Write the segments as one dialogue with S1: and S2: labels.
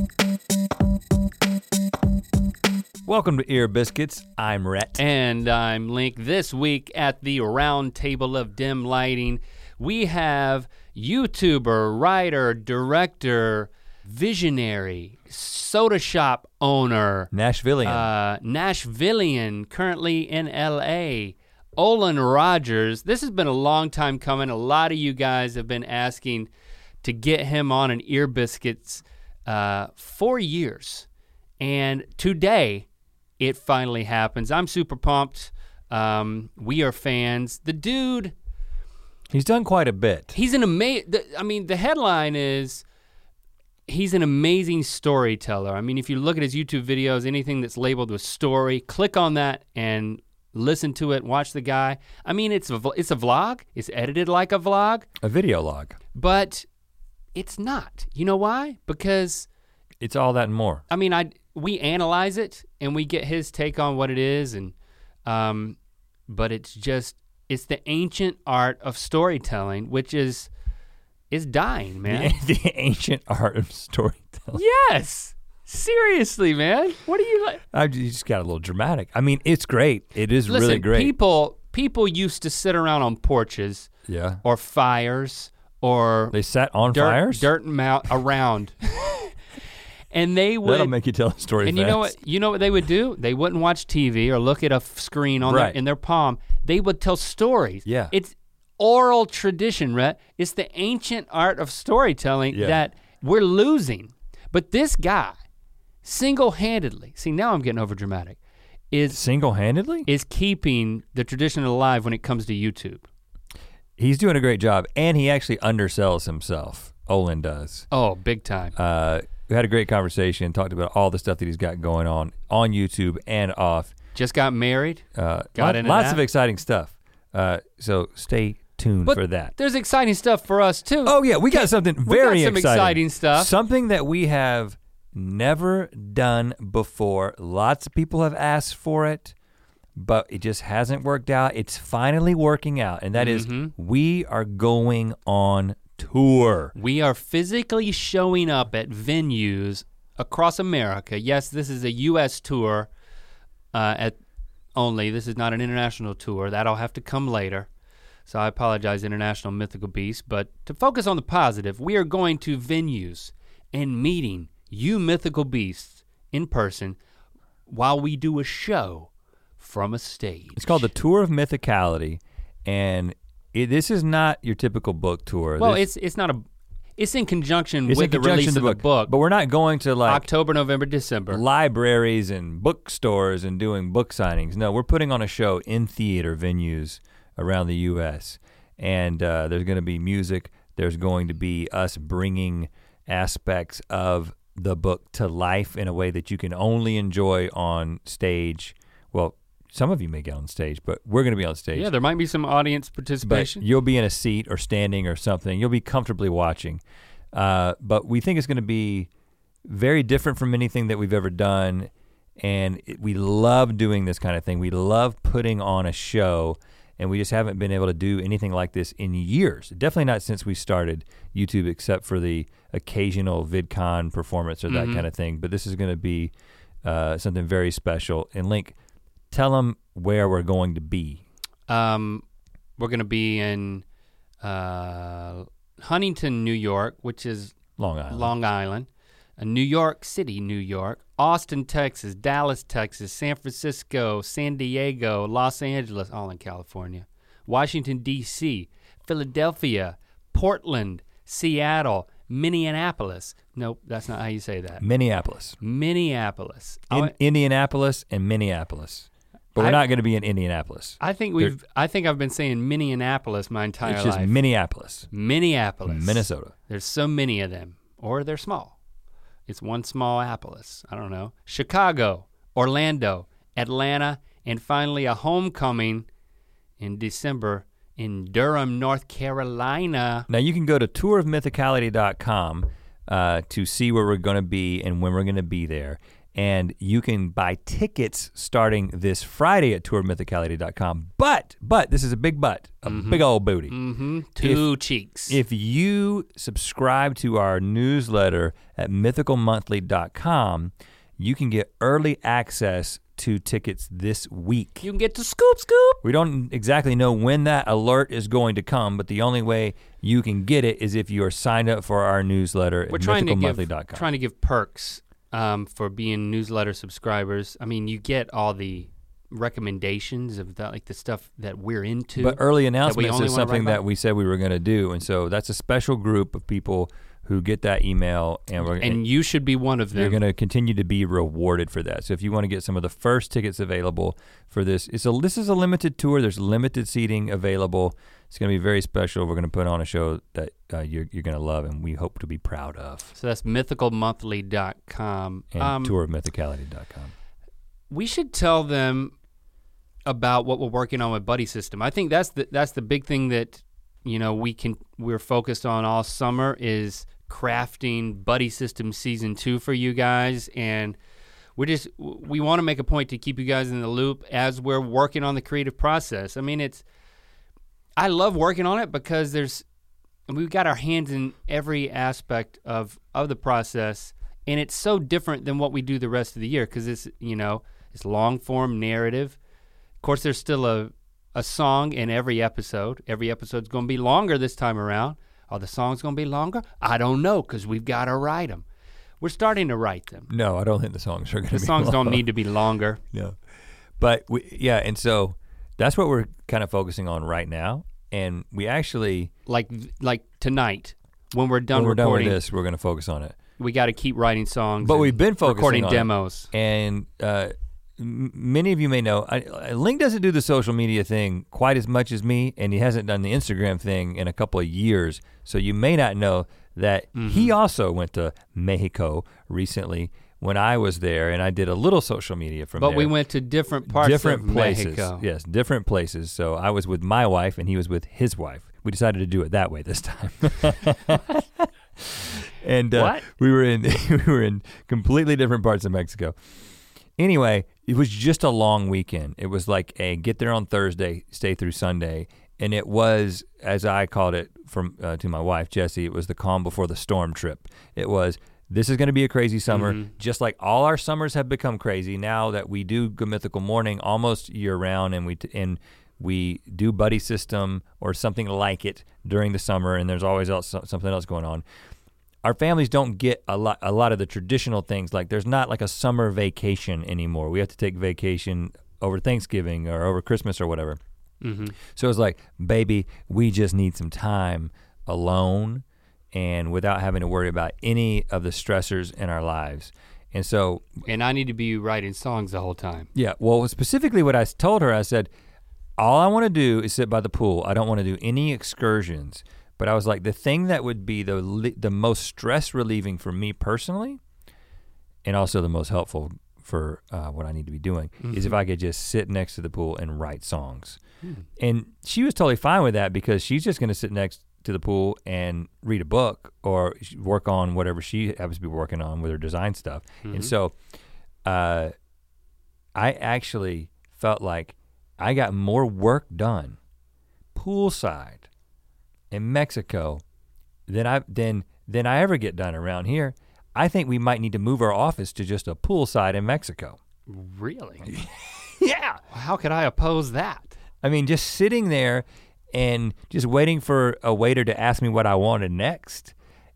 S1: Welcome to Ear Biscuits. I'm Rhett.
S2: And I'm Link. This week at the Round Table of Dim Lighting, we have YouTuber, writer, director, visionary, soda shop owner.
S1: Nashvillian,
S2: currently in LA. Olin Rogers. This has been a long time coming. A lot of you guys have been asking to get him on an Ear Biscuits for years. And today, it finally happens. I'm super pumped. We are fans. The dude.
S1: He's done quite a bit.
S2: He's an the headline is, he's an amazing storyteller. I mean, if you look at his YouTube videos, anything that's labeled with story, click on that and listen to it, watch the guy. I mean, it's a vlog. It's edited like a vlog.
S1: A video log.
S2: But it's not. You know why? Because
S1: it's all that and more.
S2: I mean, we analyze it and we get his take on what it is, and but it's the ancient art of storytelling, which is dying, man.
S1: The ancient art of storytelling.
S2: Yes, seriously, man. What do you like?
S1: You just got a little dramatic. I mean, it's great. It is really great.
S2: People used to sit around on porches, or fires, or
S1: they sat on fires,
S2: dirt and around. And they would.
S1: That'll make you tell a story
S2: and
S1: fast.
S2: you know what they would do? They wouldn't watch TV or look at a screen in their palm. They would tell stories.
S1: Yeah.
S2: It's oral tradition, Rhett. It's the ancient art of storytelling that we're losing. But this guy, single-handedly, see, now I'm getting over dramatic, is keeping the tradition alive when it comes to YouTube.
S1: He's doing a great job, and he actually undersells himself. Olin does.
S2: Oh, big time.
S1: We had a great conversation, talked about all the stuff that he's got going on YouTube and off.
S2: Just got married,
S1: lots of exciting stuff. So stay tuned for that.
S2: There's exciting stuff for us too.
S1: Oh yeah, we got something very
S2: exciting stuff.
S1: Something that we have never done before. Lots of people have asked for it, but it just hasn't worked out. It's finally working out, and that is we are going on tour.
S2: We are physically showing up at venues across America. Yes, this is a US tour only. This is not an international tour. That'll have to come later. So I apologize, International Mythical Beasts. But to focus on the positive, we are going to venues and meeting you mythical beasts in person while we do a show from a stage.
S1: It's called the Tour of Mythicality, and this is not your typical book tour.
S2: Well, it's in conjunction with the release of the book.
S1: But we're not going to like
S2: October, November, December.
S1: Libraries and bookstores and doing book signings. No, we're putting on a show in theater venues around the US. And there's gonna be music. There's going to be us bringing aspects of the book to life in a way that you can only enjoy on stage. Well, some of you may get on stage, but we're gonna be on stage.
S2: Yeah, there might be some audience participation.
S1: But you'll be in a seat or standing or something. You'll be comfortably watching. But we think it's gonna be very different from anything that we've ever done. And we love doing this kind of thing. We love putting on a show, and we just haven't been able to do anything like this in years. Definitely not since we started YouTube, except for the occasional VidCon performance or that kind of thing. But this is gonna be something very special. And Link, tell them where we're going to be.
S2: We're gonna be in Huntington, New York, which is Long Island. New York City, New York, Austin, Texas, Dallas, Texas, San Francisco, San Diego, Los Angeles, all in California, Washington, D.C., Philadelphia, Portland, Seattle, Minneapolis. Nope, that's not how you say that.
S1: Minneapolis.
S2: Indianapolis
S1: and Minneapolis. But we're not gonna be in Indianapolis.
S2: I think I've been saying Minneapolis my entire life.
S1: It's just Minneapolis.
S2: Minnesota. There's so many of them, or they're small. It's one small Apollos, I don't know. Chicago, Orlando, Atlanta, and finally a homecoming in December in Durham, North Carolina.
S1: Now you can go to tourofmythicality.com to see where we're gonna be and when we're gonna be there. And you can buy tickets starting this Friday at tourofmythicality.com. But this is a big but, a big old booty.
S2: Two cheeks.
S1: If you subscribe to our newsletter at mythicalmonthly.com, you can get early access to tickets this week.
S2: You can get to scoop.
S1: We don't exactly know when that alert is going to come, but the only way you can get it is if you are signed up for our newsletter at mythicalmonthly.com.
S2: We're trying to give perks for being newsletter subscribers. I mean, you get all the recommendations of that, like the stuff that we're into.
S1: But early announcements is something that we said we were gonna do, and so that's a special group of people who get that email, and
S2: you should be one of them.
S1: You're gonna continue to be rewarded for that. So if you wanna get some of the first tickets available for this, this is a limited tour, there's limited seating available. It's gonna be very special. We're gonna put on a show that you're gonna love and we hope to be proud of.
S2: So that's mythicalmonthly.com.
S1: And tourofmythicality.com.
S2: We should tell them about what we're working on with Buddy System. I think that's the big thing that we're focused on all summer is crafting Buddy System Season 2 for you guys, and we want to make a point to keep you guys in the loop as we're working on the creative process. I mean, I love working on it because we've got our hands in every aspect of the process, and it's so different than what we do the rest of the year because it's long form narrative. Of course, there's still a song in every episode. Every episode's gonna be longer this time around. Are the songs gonna be longer? I don't know, because we've gotta write them. We're starting to write them.
S1: No, I don't think the songs are gonna be
S2: The songs don't need to be longer.
S1: No, but and so that's what we're kind of focusing on right now. And we actually
S2: like tonight when we're done
S1: with
S2: this,
S1: we're gonna focus on it.
S2: We got to keep writing songs.
S1: But we've been focusing
S2: recording
S1: on
S2: demos.
S1: And many of you may know, Link doesn't do the social media thing quite as much as me, and he hasn't done the Instagram thing in a couple of years. So you may not know that he also went to Mexico recently when I was there, and I did a little social media from there.
S2: But we went to different places. Mexico.
S1: Yes, different places. So I was with my wife and he was with his wife. We decided to do it that way this time. And we were in completely different parts of Mexico. Anyway, it was just a long weekend. It was like a get there on Thursday, stay through Sunday. And it was, as I called it to my wife, Jessie, it was the calm before the storm trip. It was, this is gonna be a crazy summer, just like all our summers have become crazy now that we do Good Mythical Morning almost year round, and we do Buddy System or something like it during the summer, and there's always something else going on. Our families don't get a lot of the traditional things, like there's not like a summer vacation anymore. We have to take vacation over Thanksgiving or over Christmas or whatever. So it's like, baby, we just need some time alone and without having to worry about any of the stressors in our lives. And so.
S2: And I need to be writing songs the whole time.
S1: Yeah, well, specifically what I told her, I said, all I wanna do is sit by the pool. I don't wanna do any excursions. But I was like, the thing that would be the most stress relieving for me personally, and also the most helpful for what I need to be doing, is if I could just sit next to the pool and write songs. And she was totally fine with that because she's just gonna sit next to the pool and read a book or work on whatever she happens to be working on with her design stuff. And so I actually felt like I got more work done poolside in Mexico than I ever get done around here. I think we might need to move our office to just a poolside in Mexico.
S2: Really?
S1: Yeah.
S2: How could I oppose that?
S1: I mean, just sitting there and just waiting for a waiter to ask me what I wanted next.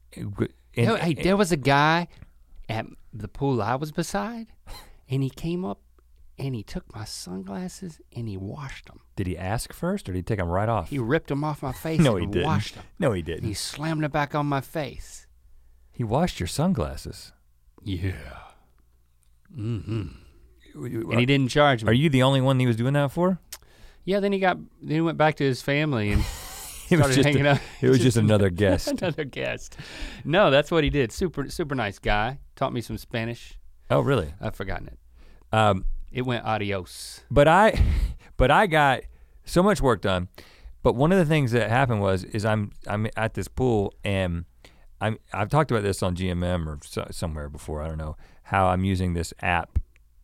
S2: Hey, there was a guy at the pool I was beside, and he came up and he took my sunglasses and he washed them.
S1: Did he ask first or did he take them right off?
S2: He ripped them off my face and washed them.
S1: No, he didn't.
S2: And he slammed them back on my face.
S1: He washed your sunglasses?
S2: Yeah. And he didn't charge me.
S1: Are you the only one he was doing that for?
S2: Yeah, then he went back to his family and started hanging out.
S1: It was just another guest.
S2: Another guest. No, that's what he did. Super nice guy. Taught me some Spanish.
S1: Oh, really?
S2: I've forgotten it. It went adios.
S1: But I got so much work done. But one of the things that happened is I'm at this pool and I've talked about this on GMM or somewhere before, I don't know, how I'm using this app.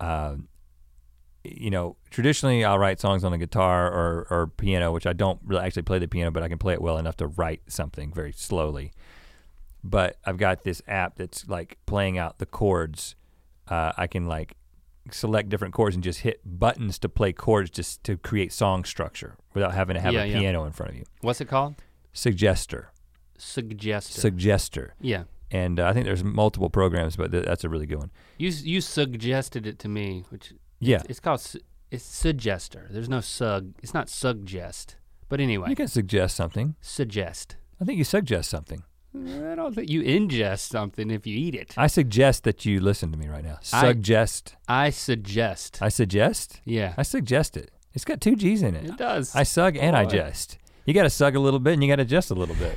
S1: You know, traditionally I'll write songs on the guitar or piano, which I don't really actually play the piano, but I can play it well enough to write something very slowly. But I've got this app that's like playing out the chords. I can like select different chords and just hit buttons to play chords just to create song structure without having to have a piano in front of you.
S2: What's it called?
S1: Suggester.
S2: Yeah.
S1: And I think there's multiple programs, but that's a really good one.
S2: You suggested it to me, which it's called it's Suggester. There's no it's not suggest. But anyway.
S1: You can suggest something.
S2: Suggest.
S1: I think you suggest something.
S2: I don't think you ingest something if you eat it.
S1: I suggest that you listen to me right now. Suggest.
S2: I suggest.
S1: I suggest?
S2: Yeah.
S1: I suggest it. It's got 2 G's in it.
S2: It does.
S1: I sug and I jest. You gotta sug a little bit and you gotta jest a little bit.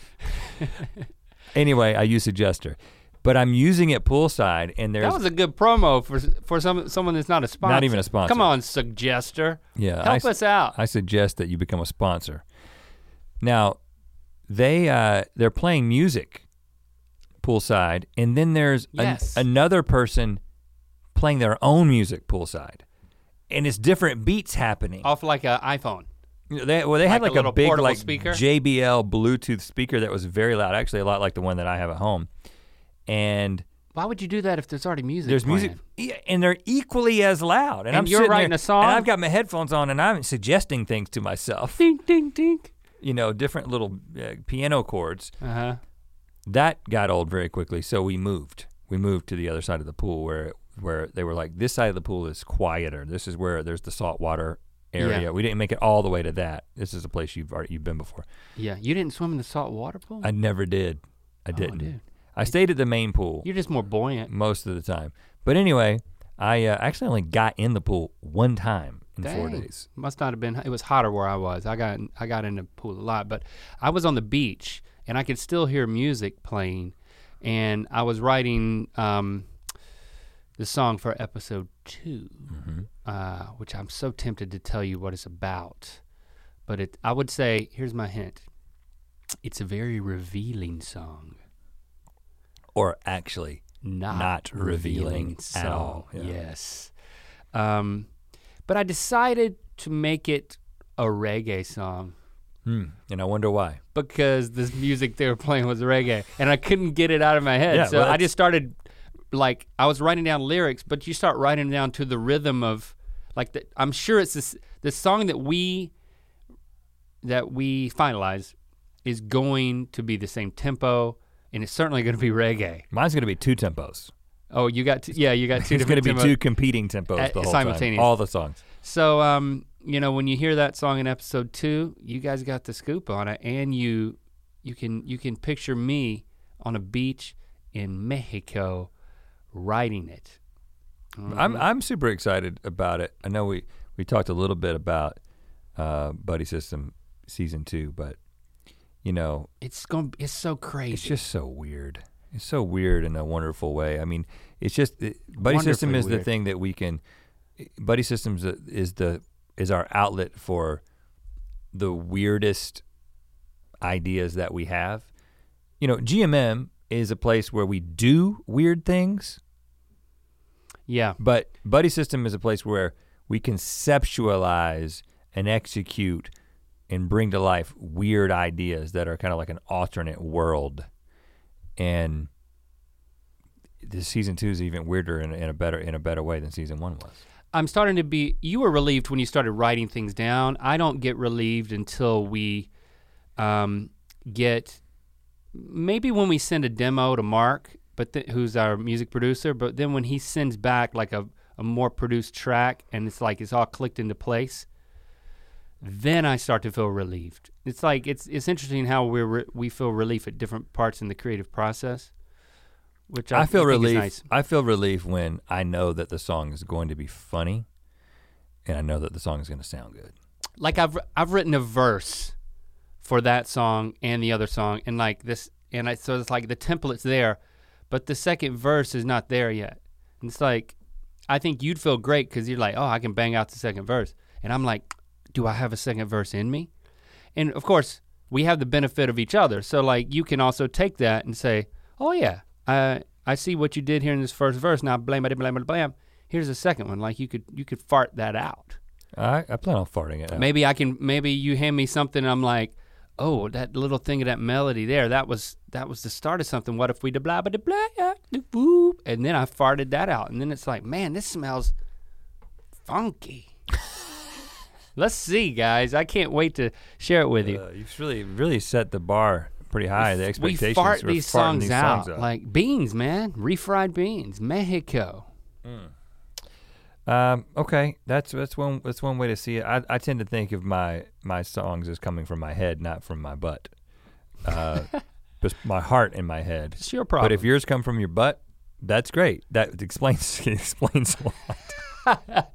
S1: Anyway, I use Suggester. But I'm using it poolside and there's—
S2: That was a good promo for someone that's not a sponsor.
S1: Not even a sponsor.
S2: Come on, Suggester.
S1: Yeah.
S2: Help us out.
S1: I suggest that you become a sponsor. Now, they're playing music poolside, and then there's another person playing their own music poolside, and it's different beats happening.
S2: Off like an iPhone.
S1: They had like a big like
S2: speaker?
S1: JBL Bluetooth speaker that was very loud, actually a lot like the one that I have at home. And
S2: why would you do that if there's already music?
S1: There's
S2: playing?
S1: music, and they're equally as loud. And I'm
S2: you're writing a song,
S1: and I've got my headphones on, and I'm suggesting things to myself.
S2: Ding, ding, ding.
S1: You know, different little piano chords.
S2: Uh-huh.
S1: That got old very quickly, so we moved. We moved to the other side of the pool where they were like, this side of the pool is quieter. This is where there's the saltwater area. Yeah. We didn't make it all the way to that. This is a place you've been before.
S2: Yeah, you didn't swim in the salt water pool?
S1: I never did. I didn't.
S2: Dude.
S1: I stayed at the main pool.
S2: You're just more buoyant.
S1: Most of the time. But anyway, I actually only got in the pool one time in 4 days.
S2: Must not have been, it was hotter where I was. I got in the pool a lot, but I was on the beach and I could still hear music playing, and I was writing the song for episode 2, which I'm so tempted to tell you what it's about. But I would say, here's my hint. It's a very revealing song.
S1: Or actually not revealing at all.
S2: Yeah. Yes. But I decided to make it a reggae song.
S1: And I wonder why.
S2: Because this music they were playing was reggae, and I couldn't get it out of my head. So I just started, like, I was writing down lyrics, but you start writing down to the rhythm of, like, I'm sure it's the song that we finalize is going to be the same tempo, and it's certainly going to be reggae.
S1: Mine's going to be 2 tempos.
S2: Oh, you got two
S1: It's going to be 2 competing tempos the whole
S2: simultaneous.
S1: time. All the songs.
S2: So, you know, when you hear that song in episode 2, you guys got the scoop on it, and you can picture me on a beach in Mexico writing it.
S1: I'm super excited about it. I know we talked a little bit about Buddy System season 2, but you know,
S2: it's so crazy.
S1: It's just so weird. It's so weird in a wonderful way. I mean, it's just Buddy System is the thing that we can. Buddy Systems is our outlet for the weirdest ideas that we have. You know, GMM is a place where we do weird things.
S2: Yeah.
S1: But Buddy System is a place where we conceptualize and execute and bring to life weird ideas that are kind of like an alternate world. And this season 2 is even weirder in a better way than season 1 was.
S2: I'm starting to be, you were relieved when you started writing things down. I don't get relieved until we get, maybe when we send a demo to Mark, who's our music producer, but then when he sends back like a more produced track and it's like it's all clicked into place, then I start to feel relieved. It's like, it's interesting how we feel relief at different parts in the creative process. Which I feel relief. Nice.
S1: I feel relief when I know that the song is going to be funny, and I know that the song is going to sound good.
S2: Like I've written a verse for that song and the other song, and like this, so it's like the template's there, but the second verse is not there yet. And it's like, I think you'd feel great because you're like, oh, I can bang out the second verse, and I'm like, do I have a second verse in me? And of course, we have the benefit of each other. So like you can also take that and say, oh yeah, I see what you did here in this first verse. Now blam. Here's the second one. Like you could fart that out.
S1: I plan on farting it out.
S2: Maybe you hand me something and I'm like, oh, that little thing of that melody there, that was the start of something. What if we blah blah blah blah, and then I farted that out, and then it's like, man, this smells funky. Let's see, guys. I can't wait to share it with you.
S1: You've really set the bar pretty high. The expectations.
S2: We fart these songs out like beans, man. Refried beans, Mexico.
S1: Okay, that's one way to see it. I tend to think of my songs as coming from my head, not from my butt. Just my heart and my head.
S2: It's your problem.
S1: But if yours come from your butt, that's great. That explains a lot.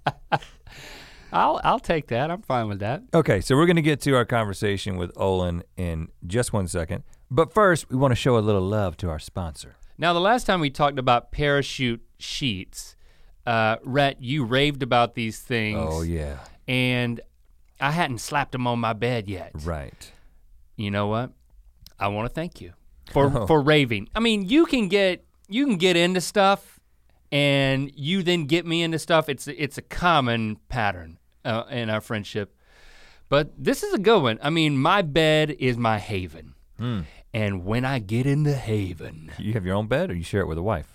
S2: I'll take that. I'm fine with that.
S1: Okay, so we're gonna get to our conversation with Olin in just 1 second. But first, we want to show a little love to our sponsor.
S2: Now, the last time we talked about parachute sheets, Rhett, you raved about these things.
S1: Oh yeah.
S2: And I hadn't slapped them on my bed yet.
S1: Right.
S2: You know what? I want to thank you for raving. I mean, you can get into stuff, and you then get me into stuff. It's a common pattern in our friendship. But this is a good one. I mean, my bed is my haven. And when I get in the haven.
S1: You have your own bed or you share it with a wife?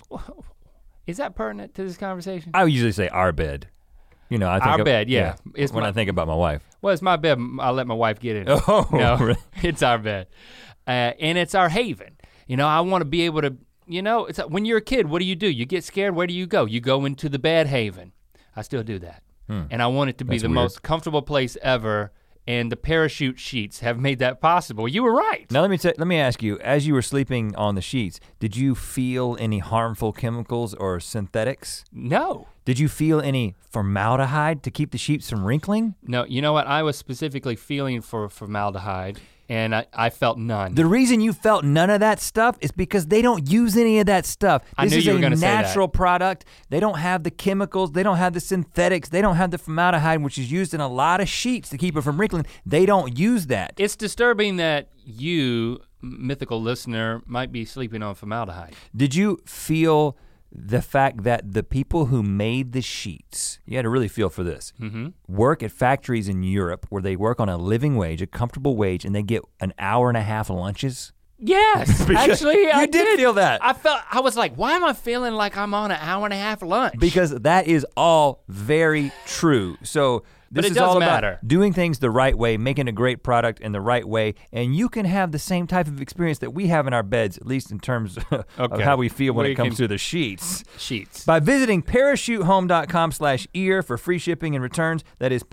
S2: Is that pertinent to this conversation?
S1: I would usually say our bed. You know, I think
S2: our bed, yeah.
S1: It's when I think about my wife.
S2: Well, it's my bed. I'll let my wife get in.
S1: Oh,
S2: no,
S1: really?
S2: It's our bed. And it's our haven. You know, I want to be able to, you know, it's when you're a kid, what do? You get scared, where do you go? You go into the bed haven. I still do that. And I want it to be the most comfortable place ever, and the parachute sheets have made that possible. You were right.
S1: Now let me ask you, as you were sleeping on the sheets, did you feel any harmful chemicals or synthetics?
S2: No.
S1: Did you feel any formaldehyde to keep the sheets from wrinkling?
S2: No, you know what? I was specifically feeling for formaldehyde, and I felt none.
S1: The reason you felt none of that stuff is because they don't use any of that stuff.
S2: I knew you were gonna say that.
S1: This is a natural product. They don't have the chemicals, they don't have the synthetics, they don't have the formaldehyde, which is used in a lot of sheets to keep it from wrinkling. They don't use that.
S2: It's disturbing that you, mythical listener, might be sleeping on formaldehyde.
S1: Did you feel the fact that the people who made the sheets, you had to really feel for this, work at factories in Europe where they work on a living wage, a comfortable wage, and they get an hour and a half lunches?
S2: Yes, actually, I
S1: did feel that.
S2: I was like, why am I feeling like I'm on an hour and a half lunch?
S1: Because that is all very true. So this is all about doing things the right way, making a great product in the right way, and you can have the same type of experience that we have in our beds, at least in terms of how we feel when it comes to the sheets. By visiting parachutehome.com/ear for free shipping and returns. That is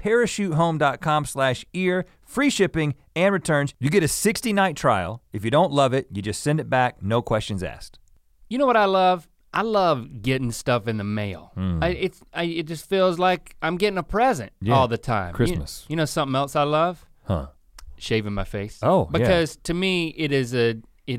S1: parachutehome.com/ear, free shipping and returns. You get a 60-night trial. If you don't love it, you just send it back, no questions asked.
S2: You know what I love? I love getting stuff in the mail. It just feels like I'm getting a present all the time.
S1: Christmas.
S2: You know something else I love? Shaving my face. Because to me it is a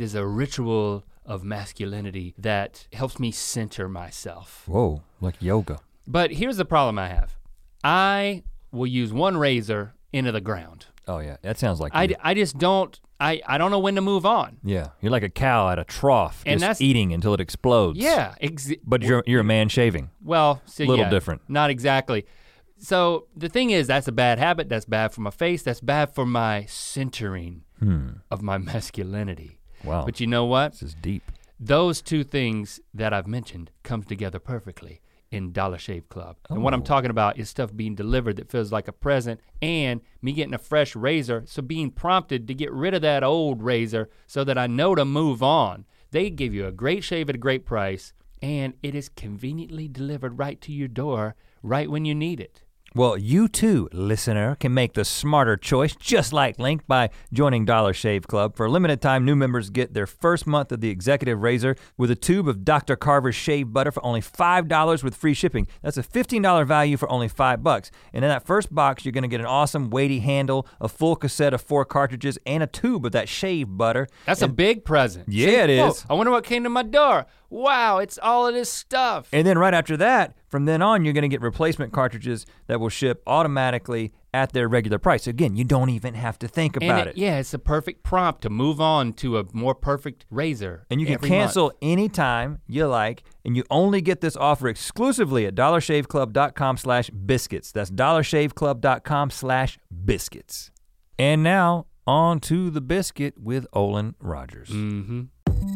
S2: ritual of masculinity that helps me center myself.
S1: Whoa, like yoga.
S2: But here's the problem I have. I will use one razor into the ground.
S1: Oh yeah, that sounds like
S2: I just don't. I don't know when to move on.
S1: Yeah, you're like a cow at a trough, and just eating until it explodes.
S2: Yeah,
S1: but you're a man shaving.
S2: Well,
S1: a little different.
S2: Not exactly. So the thing is, that's a bad habit. That's bad for my face. That's bad for my centering of my masculinity.
S1: Wow.
S2: But you know what?
S1: This is deep.
S2: Those two things that I've mentioned come together perfectly in Dollar Shave Club. And what I'm talking about is stuff being delivered that feels like a present, and me getting a fresh razor, so being prompted to get rid of that old razor so that I know to move on. They give you a great shave at a great price, and it is conveniently delivered right to your door right when you need it.
S1: Well, you too, listener, can make the smarter choice just like Link by joining Dollar Shave Club. For a limited time, new members get their first month of the Executive Razor with a tube of Dr. Carver's shave butter for only $5 with free shipping. That's a $15 value for only $5. And in that first box, you're gonna get an awesome weighty handle, a full cassette of 4 cartridges, and a tube of that shave butter.
S2: That's a big present.
S1: Yeah, it is.
S2: I wonder what came to my door. Wow, it's all of this stuff.
S1: And then right after that, from then on, you're gonna get replacement cartridges that will ship automatically at their regular price. Again, you don't even have to think about it.
S2: Yeah, it's a perfect prompt to move on to a more perfect razor.
S1: And you can cancel
S2: month.
S1: anytime you like, and you only get this offer exclusively at dollarshaveclub.com/biscuits. That's dollarshaveclub.com/biscuits. And now, on to the biscuit with Olin Rogers.
S2: Mm-hmm.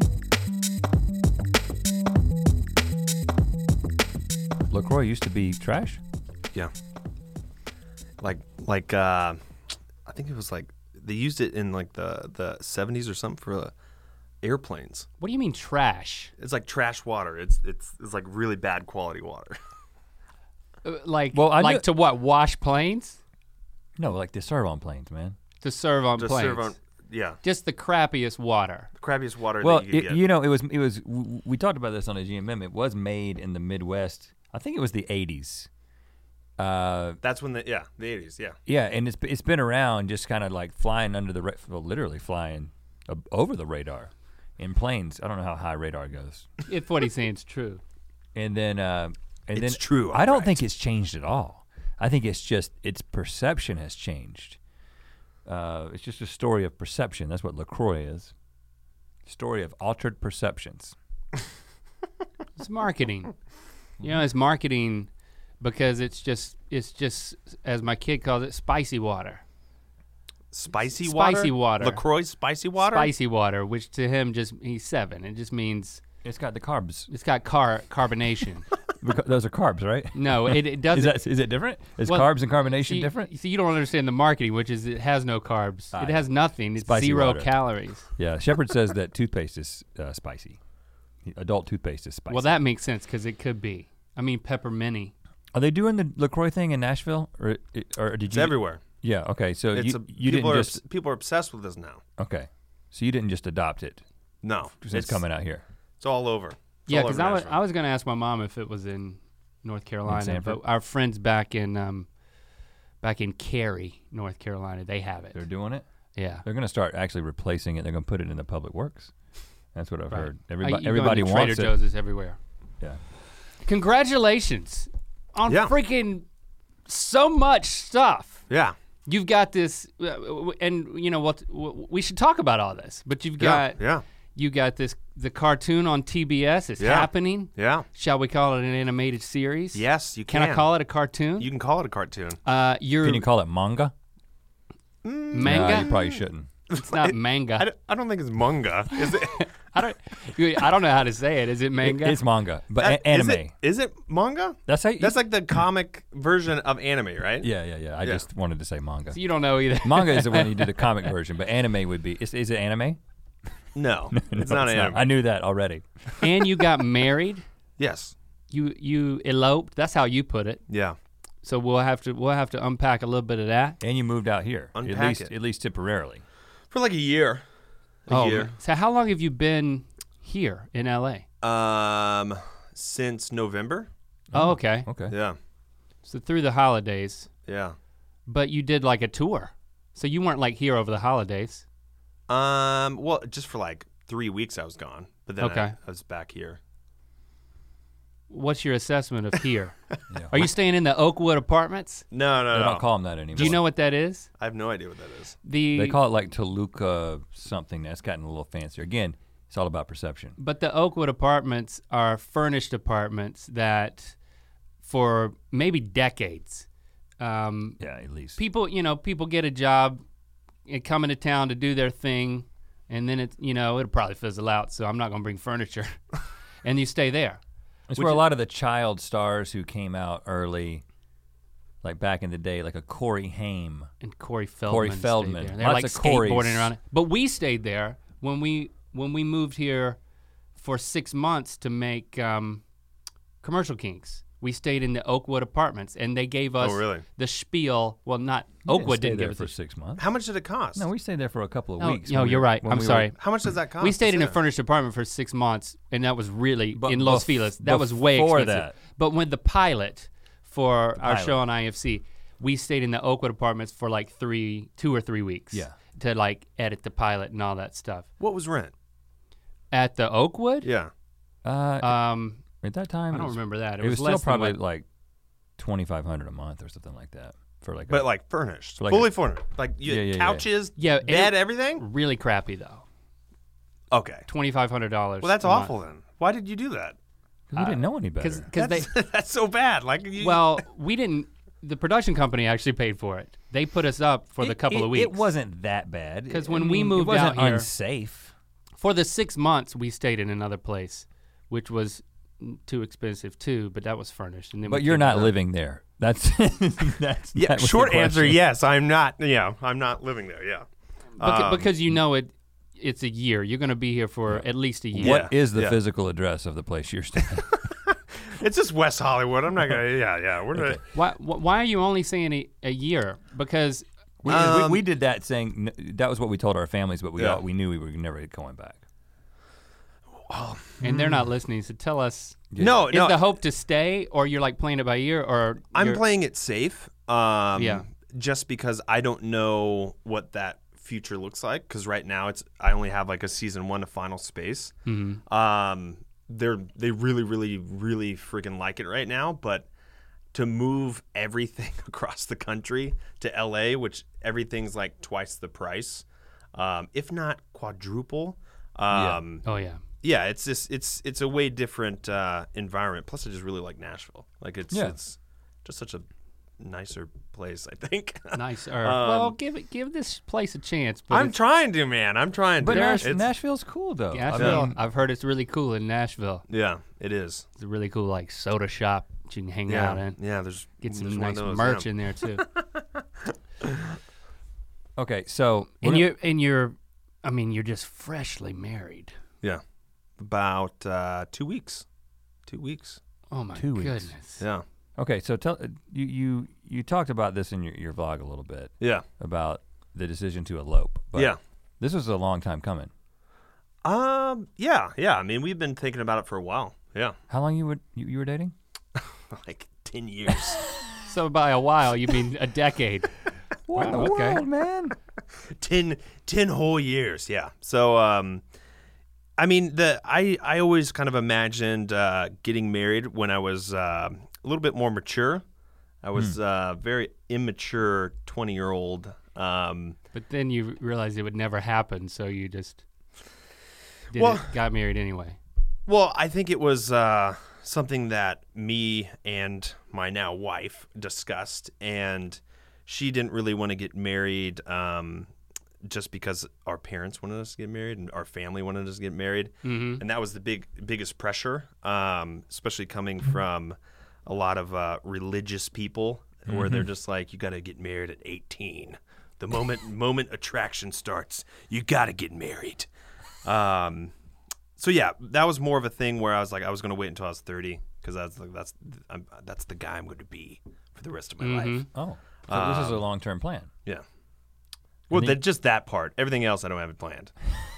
S1: LaCroix used to be trash?
S3: Yeah. Like I think it was like they used it in like the 70s or something for airplanes.
S2: What do you mean trash?
S3: It's like trash water. It's like really bad quality water.
S2: To what? Wash planes?
S1: No, like to serve on planes, man.
S2: To serve on
S3: Just
S2: planes.
S3: serve on, yeah.
S2: Just the crappiest water.
S3: The crappiest water
S1: Well,
S3: that you could get.
S1: you know, it was. We talked about this on a GMM. It was made in the Midwest. I think it was the 80s.
S3: That's when the 80s, yeah.
S1: Yeah, and it's been around, just kind of like flying under the literally flying over the radar in planes. I don't know how high radar goes.
S2: If what he's saying is true.
S1: And then
S3: It's true.
S1: I don't think it's changed at all. I think it's just its perception has changed. It's just a story of perception. That's what LaCroix is. Story of altered perceptions.
S2: It's marketing. You know, it's marketing because it's just as my kid calls it, spicy water.
S3: Spicy water?
S2: Spicy water.
S3: LaCroix's spicy water?
S2: Spicy water, which to him he's 7. It just means
S1: It's got the carbs.
S2: it's got carbonation.
S1: Those are carbs, right?
S2: No, it doesn't.
S1: Is it different? Is
S2: Well,
S1: carbs and carbonation different?
S2: See, you don't understand the marketing, which is it has no carbs. It has nothing. It's
S1: Spicy
S2: 0
S1: water.
S2: calories.
S1: Yeah, Shepard says that toothpaste is spicy. Adult toothpaste is spicy.
S2: Well, that makes sense because it could be. I mean, pepperminty.
S1: Are they doing the LaCroix thing in Nashville, or did
S3: It's
S1: you?
S3: everywhere.
S1: Yeah. Okay. So you
S3: people
S1: didn't just.
S3: people are obsessed with this now.
S1: Okay. So you didn't just adopt it.
S3: No.
S1: It's coming out here.
S3: It's all over.
S2: Yeah, because I was going to ask my mom if it was in North Carolina,
S1: Sanford?
S2: but our friends back in Cary, North Carolina, they have it.
S1: They're doing it.
S2: Yeah.
S1: They're going to start actually replacing it. They're going to put it in the public works. That's what I've
S2: Right.
S1: heard.
S2: You
S1: Everybody
S2: go into
S1: wants
S2: Trader
S1: it.
S2: Joe's is everywhere.
S1: Yeah.
S2: Congratulations on freaking so much stuff.
S3: Yeah.
S2: You've got this, and you know what? We should talk about all this. But you've got, you got this. The cartoon on TBS is happening.
S3: Yeah.
S2: Shall we call it an animated series?
S3: Yes, you can.
S2: Can I call it a cartoon?
S3: You can call it a cartoon.
S1: Can you call it manga?
S2: Manga?
S1: No, you probably shouldn't.
S2: It's not manga.
S3: I don't think it's manga. Is it?
S2: I don't know how to say it. Is it manga?
S1: It's manga, but anime.
S3: Is it manga?
S1: That's how.
S3: That's like the comic version of anime, right?
S1: Yeah. I just wanted to say manga.
S2: So you don't know either.
S1: Manga is the one you do the comic version, but anime would be. Is it anime?
S3: No, it's not anime.
S1: I knew that already.
S2: And you got married.
S3: Yes.
S2: You eloped. That's how you put it.
S3: Yeah.
S2: So we'll have to unpack a little bit of that.
S1: And you moved out here.
S3: Unpack
S1: at least temporarily.
S3: For like a year. A year.
S2: So how long have you been here in LA?
S3: Since November.
S2: Oh, okay.
S1: Okay.
S3: Yeah.
S2: So through the holidays.
S3: Yeah.
S2: But you did like a tour. So you weren't like here over the holidays.
S3: Well, just for like 3 weeks I was gone, but then
S2: Okay.
S3: I was back here.
S2: What's your assessment of here?
S1: Yeah.
S2: Are you staying in the Oakwood apartments?
S3: No.
S1: They don't call them that anymore.
S2: Do you know what that is?
S3: I have no idea what that is.
S1: They call it like Toluca something. That's gotten a little fancier. Again, it's all about perception.
S2: But the Oakwood apartments are furnished apartments that, for maybe decades,
S1: Yeah, at least.
S2: people get a job and come into town to do their thing, and then it'll probably fizzle out. So I'm not gonna bring furniture, and you stay there.
S1: It's where a lot of the child stars who came out early, like back in the day, like a Corey Haim.
S2: And Corey Feldman.
S1: Corey Feldman.
S2: Stayed there. They're like
S1: Lots of Coreys.
S2: skateboarding around it. But we stayed there when we moved here for 6 months to make Commercial Kinks. We stayed in the Oakwood apartments, and they gave us the spiel. Well, not Oakwood didn't give us
S1: for 6 months.
S3: How much did it cost?
S1: No, we stayed there for a couple of weeks.
S2: No, you're right. I'm sorry.
S3: How much does that cost?
S2: We stayed in a
S3: furnished.
S2: furnished apartment for 6 months, and that was really
S1: But
S2: in Los Feliz. That was way
S1: before
S2: expensive.
S1: that.
S2: But when the pilot for our
S1: pilot.
S2: show on IFC, we stayed in the Oakwood apartments for like 2 or 3 weeks.
S1: Yeah.
S2: To like edit the pilot and all that stuff.
S3: What was rent?
S2: At the Oakwood?
S3: Yeah.
S1: At that time,
S2: I don't remember that.
S1: It was
S2: less
S1: still probably
S2: than
S1: like $2,500 a month or something like that. for like.
S3: But like furnished,
S1: like
S3: fully furnished, like couches, bed, everything.
S2: Really crappy though.
S3: Okay,
S2: $2,500.
S3: Well, that's awful then. Why did you do that?
S1: we didn't know any better.
S2: Because
S3: That's so bad. Like,
S2: we didn't. The production company actually paid for it. They put us up for the couple of weeks.
S1: It wasn't that bad.
S2: Because when we moved
S1: it wasn't
S2: out here,
S1: unsafe.
S2: For the 6 months, we stayed in another place, which was too expensive too, but that was furnished. And then
S1: But you're not living there. That's
S3: yeah. Short answer, yes. I'm not. Yeah, I'm not living there. Yeah.
S2: Because you know it's a year. You're going to be here for at least a year.
S1: What is the physical address of the place you're staying?
S3: It's just West Hollywood. I'm not gonna. Yeah. We're
S1: Okay.
S2: Why are you only saying a year? Because
S1: we did that saying that was what we told our families, but we knew we were never going back.
S2: And they're not listening, so tell us.
S3: Yeah. No.
S2: Is the hope to stay, or you're like playing it by ear, or
S3: I'm playing it safe. Just because I don't know what that future looks like. Because right now I only have like a season 1 to final space.
S2: Mm-hmm.
S3: They really, really, really freaking like it right now, but to move everything across the country to LA, which everything's like twice the price, if not quadruple. Yeah, it's just it's a way different environment. Plus, I just really like Nashville. Like it's just such a nicer place, I think.
S2: Nicer. Well, give this place a chance. But
S3: I'm trying to, man. I'm trying to.
S1: But Nashville's cool though.
S2: Nashville, I've heard it's really cool in Nashville.
S3: Yeah, it is.
S2: It's a really cool like soda shop that you can hang out in.
S3: Yeah,
S2: get some nice merch in there too.
S1: Okay, so
S2: you're just freshly married.
S3: Yeah, about 2 weeks. 2 weeks.
S2: Oh my
S1: 2 weeks.
S2: goodness.
S3: Yeah.
S1: Okay, so tell you talked about this in your vlog a little bit.
S3: Yeah.
S1: About the decision to elope. But this was a long time coming.
S3: Yeah. I mean, we've been thinking about it for a while. Yeah.
S1: How long you were dating?
S3: Like 10 years.
S2: So by a while, you mean a decade.
S1: What in the world, man?
S3: 10 whole years. Yeah. So I mean, I always kind of imagined getting married when I was a little bit more mature. I was very immature 20-year-old.
S2: But then you realized it would never happen, so you just got married anyway.
S3: Well, I think it was something that me and my now wife discussed, and she didn't really want to get married just because our parents wanted us to get married and our family wanted us to get married.
S2: Mm-hmm.
S3: And that was the biggest pressure, especially coming from a lot of religious people where they're just like, you got to get married at 18. The moment attraction starts, you got to get married. So yeah, that was more of a thing where I was like, I was going to wait until I was 30 because that's the guy I'm going to be for the rest of my life.
S1: Oh, so this is a long-term plan.
S3: Yeah. Well, just that part. Everything else I don't have it planned.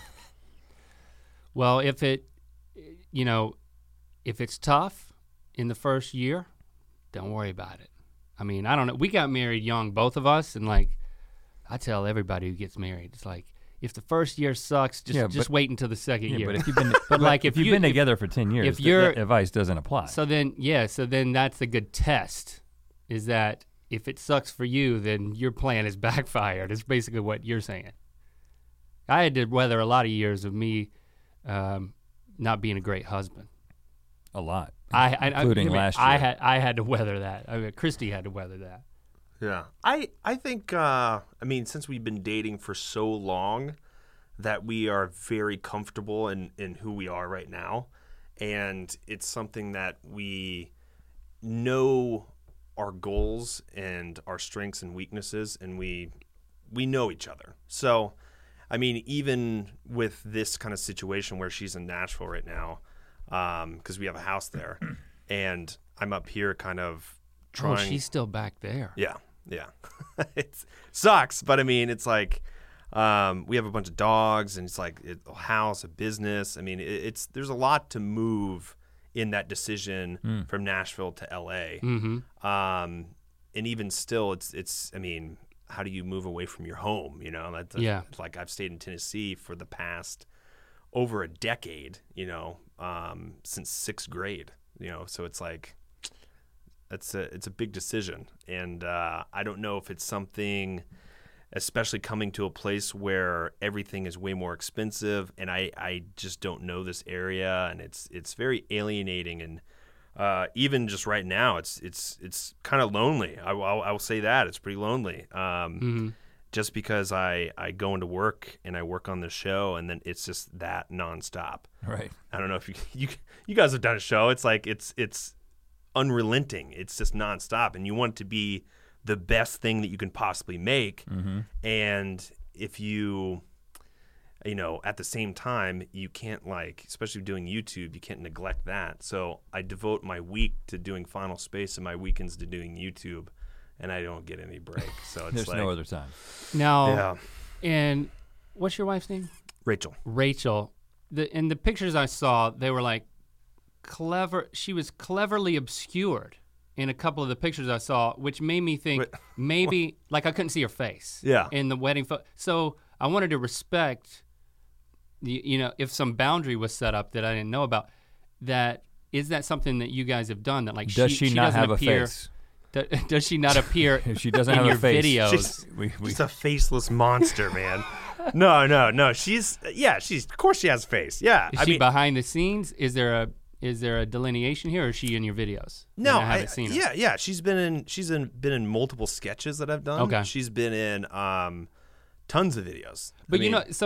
S2: Well, if it's tough in the first year, don't worry about it. I mean, I don't know. We got married young, both of us, and like I tell everybody who gets married, it's like if the first year sucks, just wait until the second year.
S1: But if you've been if you've been together for 10 years, that advice doesn't apply.
S2: So then that's a good test. Is that if it sucks for you, then your plan is backfired. It's basically what you're saying. I had to weather a lot of years of me not being a great husband.
S1: A lot,
S2: including
S1: last year.
S2: I had to weather that. I mean, Christy had to weather that.
S3: Yeah, I think I mean, since we've been dating for so long, that we are very comfortable in who we are right now, and it's something that we know our goals and our strengths and weaknesses, and we know each other. So, I mean, even with this kind of situation where she's in Nashville right now, because we have a house there, and I'm up here kind of trying.
S2: Oh, she's still back there.
S3: Yeah. It sucks, but I mean, it's like we have a bunch of dogs, and it's like a house, a business. I mean, there's a lot to move in that decision from Nashville to LA.
S2: Mm-hmm.
S3: And even still, it's. I mean, how do you move away from your home? You know, it's like I've stayed in Tennessee for the past over a decade. You know, since 6th grade. You know, so it's like it's a big decision, and I don't know if it's something, especially coming to a place where everything is way more expensive, and I just don't know this area, and it's very alienating, and even just right now, it's kind of lonely. I will say that it's pretty lonely. Just because I go into work and I work on the show, and then it's just that nonstop.
S1: Right.
S3: I don't know if you guys have done a show. It's like it's unrelenting. It's just nonstop, and you want it to be the best thing that you can possibly make. And if you at the same time, you can't, like, especially doing YouTube, you can't neglect that. So I devote my week to doing Final Space and my weekends to doing YouTube, and I don't get any break. So it's
S1: There's no other time.
S2: Now, and what's your wife's name?
S3: Rachel.
S2: Rachel. In the pictures I saw, they were like clever. She was cleverly obscured in a couple of the pictures I saw, which made me think maybe, like, I couldn't see her face.
S3: Yeah.
S2: In the wedding photo. So I wanted to respect, if some boundary was set up that I didn't know about, that is that something that you guys have done, that, like,
S1: Does she not have a face?
S2: Does she not appear
S1: If she doesn't
S2: in
S1: have
S2: your
S1: a face,
S2: videos?
S3: She's a faceless monster, man. No. She's of course she has a face. Yeah.
S2: Is she behind the scenes? Is there a delineation here, or is she in your videos?
S3: No,
S2: I haven't seen her.
S3: Yeah. She's been in multiple sketches that I've done.
S2: Okay.
S3: She's been in tons of videos.
S2: But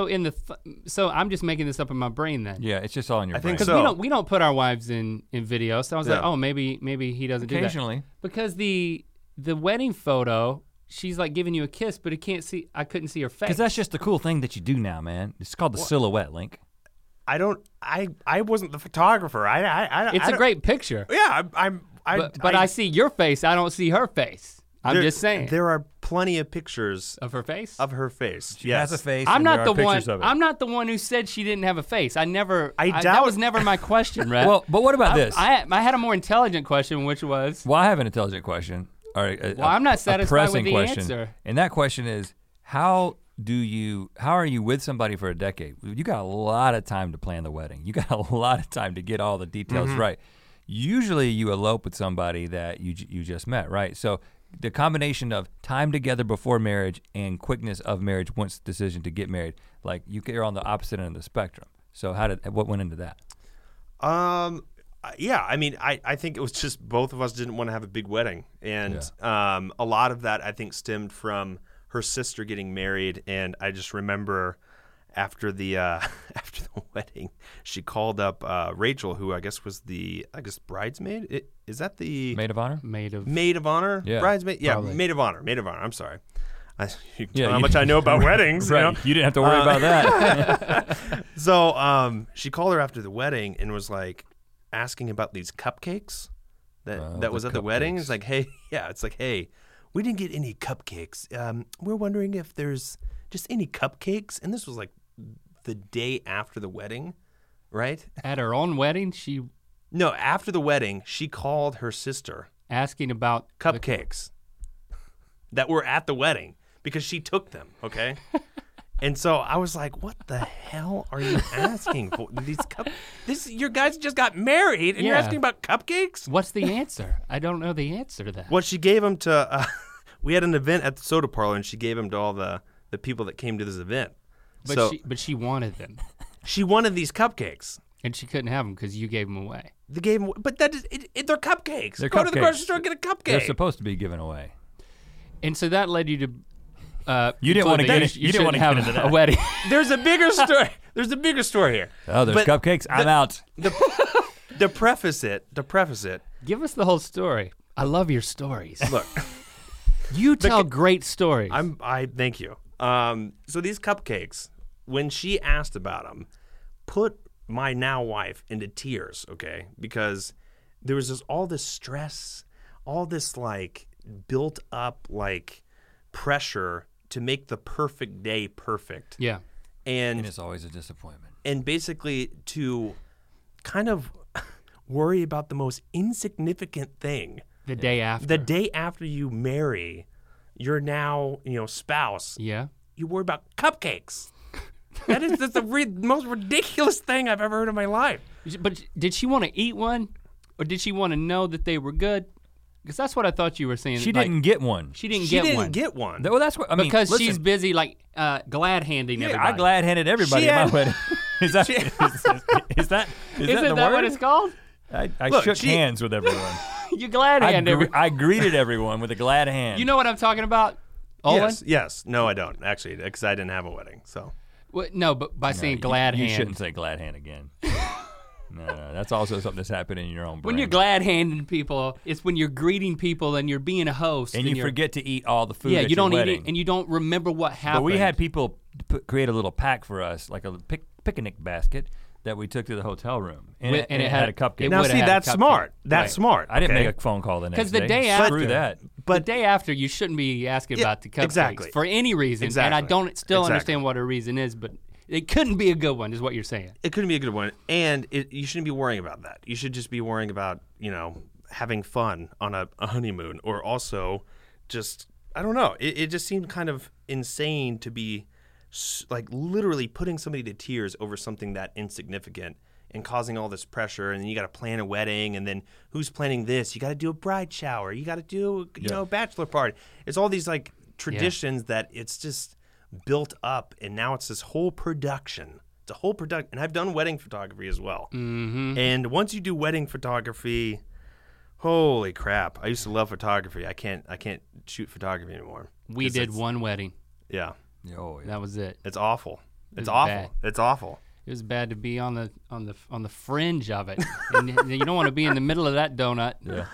S2: so I'm just making this up in my brain then.
S1: Yeah, it's just all in your
S3: I
S1: brain.
S3: think
S2: Because
S3: so.
S2: we don't put our wives in videos. So I was like, oh, maybe he doesn't do that.
S1: Occasionally.
S2: Because the wedding photo, she's like giving you a kiss, but I couldn't see her face.
S1: Because that's just the cool thing that you do now, man. It's called the silhouette, Link.
S3: I wasn't the photographer.
S2: It's a great picture.
S3: Yeah,
S2: But I see your face. I don't see her face. I'm just saying.
S3: There are plenty of pictures
S2: Of her face?
S3: of her face.
S1: She
S3: yes.
S1: has a face.
S2: I'm
S1: and
S2: not
S1: there
S2: the
S1: are
S2: one.
S1: pictures of it.
S2: I'm not the one who said she didn't have a face. That
S3: doubt-
S2: was never my question, Rhett.
S1: Well, but what about this?
S2: I had a more intelligent question, which was,
S1: Well, I have an intelligent question. All right.
S2: I'm not satisfied with
S1: pressing
S2: the
S1: question.
S2: answer.
S1: And that question is, how are you with somebody for a decade? You got a lot of time to plan the wedding. You got a lot of time to get all the details right. Usually you elope with somebody that you just met, right? So the combination of time together before marriage and quickness of marriage once the decision to get married, like you're on the opposite end of the spectrum. So what went into that?
S3: Yeah, I mean, I think it was just both of us didn't want to have a big wedding. And a lot of that, I think, stemmed from her sister getting married. And I just remember after the wedding, she called up Rachel, who I guess was the bridesmaid. Is that the
S1: Maid of honor?
S2: maid
S3: of honor?
S1: Yeah,
S3: bridesmaid. Yeah,
S2: probably.
S3: maid of honor. I'm sorry. You can
S1: Yeah,
S3: tell how much I know about weddings.
S1: Right.
S3: You know?
S1: You didn't have to worry about that.
S3: So she called her after the wedding and was like asking about these cupcakes that was at the wedding. It's like, hey, we didn't get any cupcakes. We're wondering if there's just any cupcakes. And this was like the day after the wedding, right?
S2: At her own wedding,
S3: No, after the wedding, she called her sister
S2: asking about
S3: cupcakes that were at the wedding because she took them, okay? And so I was like, what the hell are you asking for? Your guys just got married and you're asking about cupcakes?
S2: What's the answer? I don't know the answer to that.
S3: Well, she gave them to, we had an event at the soda parlor and she gave them to all the people that came to this event.
S2: But she wanted them.
S3: She wanted these cupcakes.
S2: And she couldn't have them because you gave them away.
S3: They gave them, but they're cupcakes.
S1: They're
S3: Go to the
S1: cupcakes.
S3: grocery store and get a cupcake.
S1: They're supposed to be given away.
S2: And so that led you to
S1: You didn't want to
S2: conclude that
S1: you didn't want to
S2: have
S1: get into that.
S2: a wedding.
S3: There's a bigger story. There's a bigger story here.
S1: Oh, there's
S3: But
S1: cupcakes. I'm out.
S3: To preface it,
S2: Give us the whole story. I love your stories.
S3: look,
S2: You tell great stories.
S3: I thank you. So these cupcakes, when she asked about them, put my now wife into tears, okay? Because there was all this stress, all this like built up like pressure to make the perfect day perfect.
S2: Yeah.
S1: And it's always a disappointment.
S3: And basically to kind of worry about the most insignificant thing.
S2: The day after.
S3: The day after you marry your now, spouse.
S2: Yeah.
S3: You worry about cupcakes. That's the most ridiculous thing I've ever heard in my life.
S2: But did she want to eat one? Or did she want to know that they were good? Because that's what I thought you were saying.
S1: She didn't get one.
S2: She didn't
S3: She
S2: get
S3: didn't
S2: one.
S3: get one.
S1: Well, that's what I mean.
S2: Because
S1: listen,
S2: she's busy glad-handing everybody.
S1: I glad-handed everybody
S3: She
S1: at my
S3: had-
S1: wedding. Is that
S2: Isn't
S1: that the
S2: that
S1: word?
S2: what it's called?
S1: I
S3: Look,
S1: shook
S3: she-
S1: hands with everyone.
S2: You glad-hand everybody.
S1: I greeted everyone with a glad hand.
S2: You know what I'm talking about, Olin?
S3: Yes. No, I don't actually, because I didn't have a wedding. So
S2: No, but by saying glad
S1: you
S2: hand.
S1: shouldn't say glad hand again. No, that's also something that's happening in your own brain.
S2: When you're glad-handing people, it's when you're greeting people and you're being a host.
S1: and you
S2: you're,
S1: forget to eat all the food
S2: Yeah,
S1: at
S2: you
S1: your
S2: don't
S1: wedding.
S2: eat it, and you don't remember what happened.
S1: But we had people create a little pack for us, like a picnic basket that we took to the hotel room, and it had a cupcake.
S3: now
S2: would've
S3: see,
S2: had a
S3: that's
S2: cupcake.
S3: smart. That's
S2: Right.
S3: smart.
S1: I didn't
S3: okay?
S1: make a phone call the next
S2: 'Cause the
S1: day.
S2: day after-
S1: Screw that.
S3: But
S2: the day after, you shouldn't be asking
S3: Yeah,
S2: about the cupcakes
S3: exactly.
S2: for any reason. And I
S3: Exactly.
S2: don't still
S3: Exactly.
S2: understand what a reason is, but it couldn't be a good one, is what you're saying.
S3: it couldn't be a good one, and you shouldn't be worrying about that. You should just be worrying about having fun on a honeymoon, or also just I don't know. It just seemed kind of insane to be like literally putting somebody to tears over something that insignificant and causing all this pressure. And then you got to plan a wedding, and then who's planning this? You got to do a bride shower. You got to do a bachelor party. It's all these like traditions that it's just built up, and now it's this whole production. It's a whole production, and I've done wedding photography as well.
S2: Mm-hmm.
S3: And once you do wedding photography, holy crap! I used to love photography. I can't shoot photography anymore.
S2: We did one wedding.
S3: Yeah,
S1: Oh, yeah.
S2: That was it.
S3: it's awful. It's
S2: was
S3: awful.
S2: bad.
S3: It's awful.
S2: It was bad to be on the fringe of it. And you don't want to be in the middle of that donut.
S1: Yeah.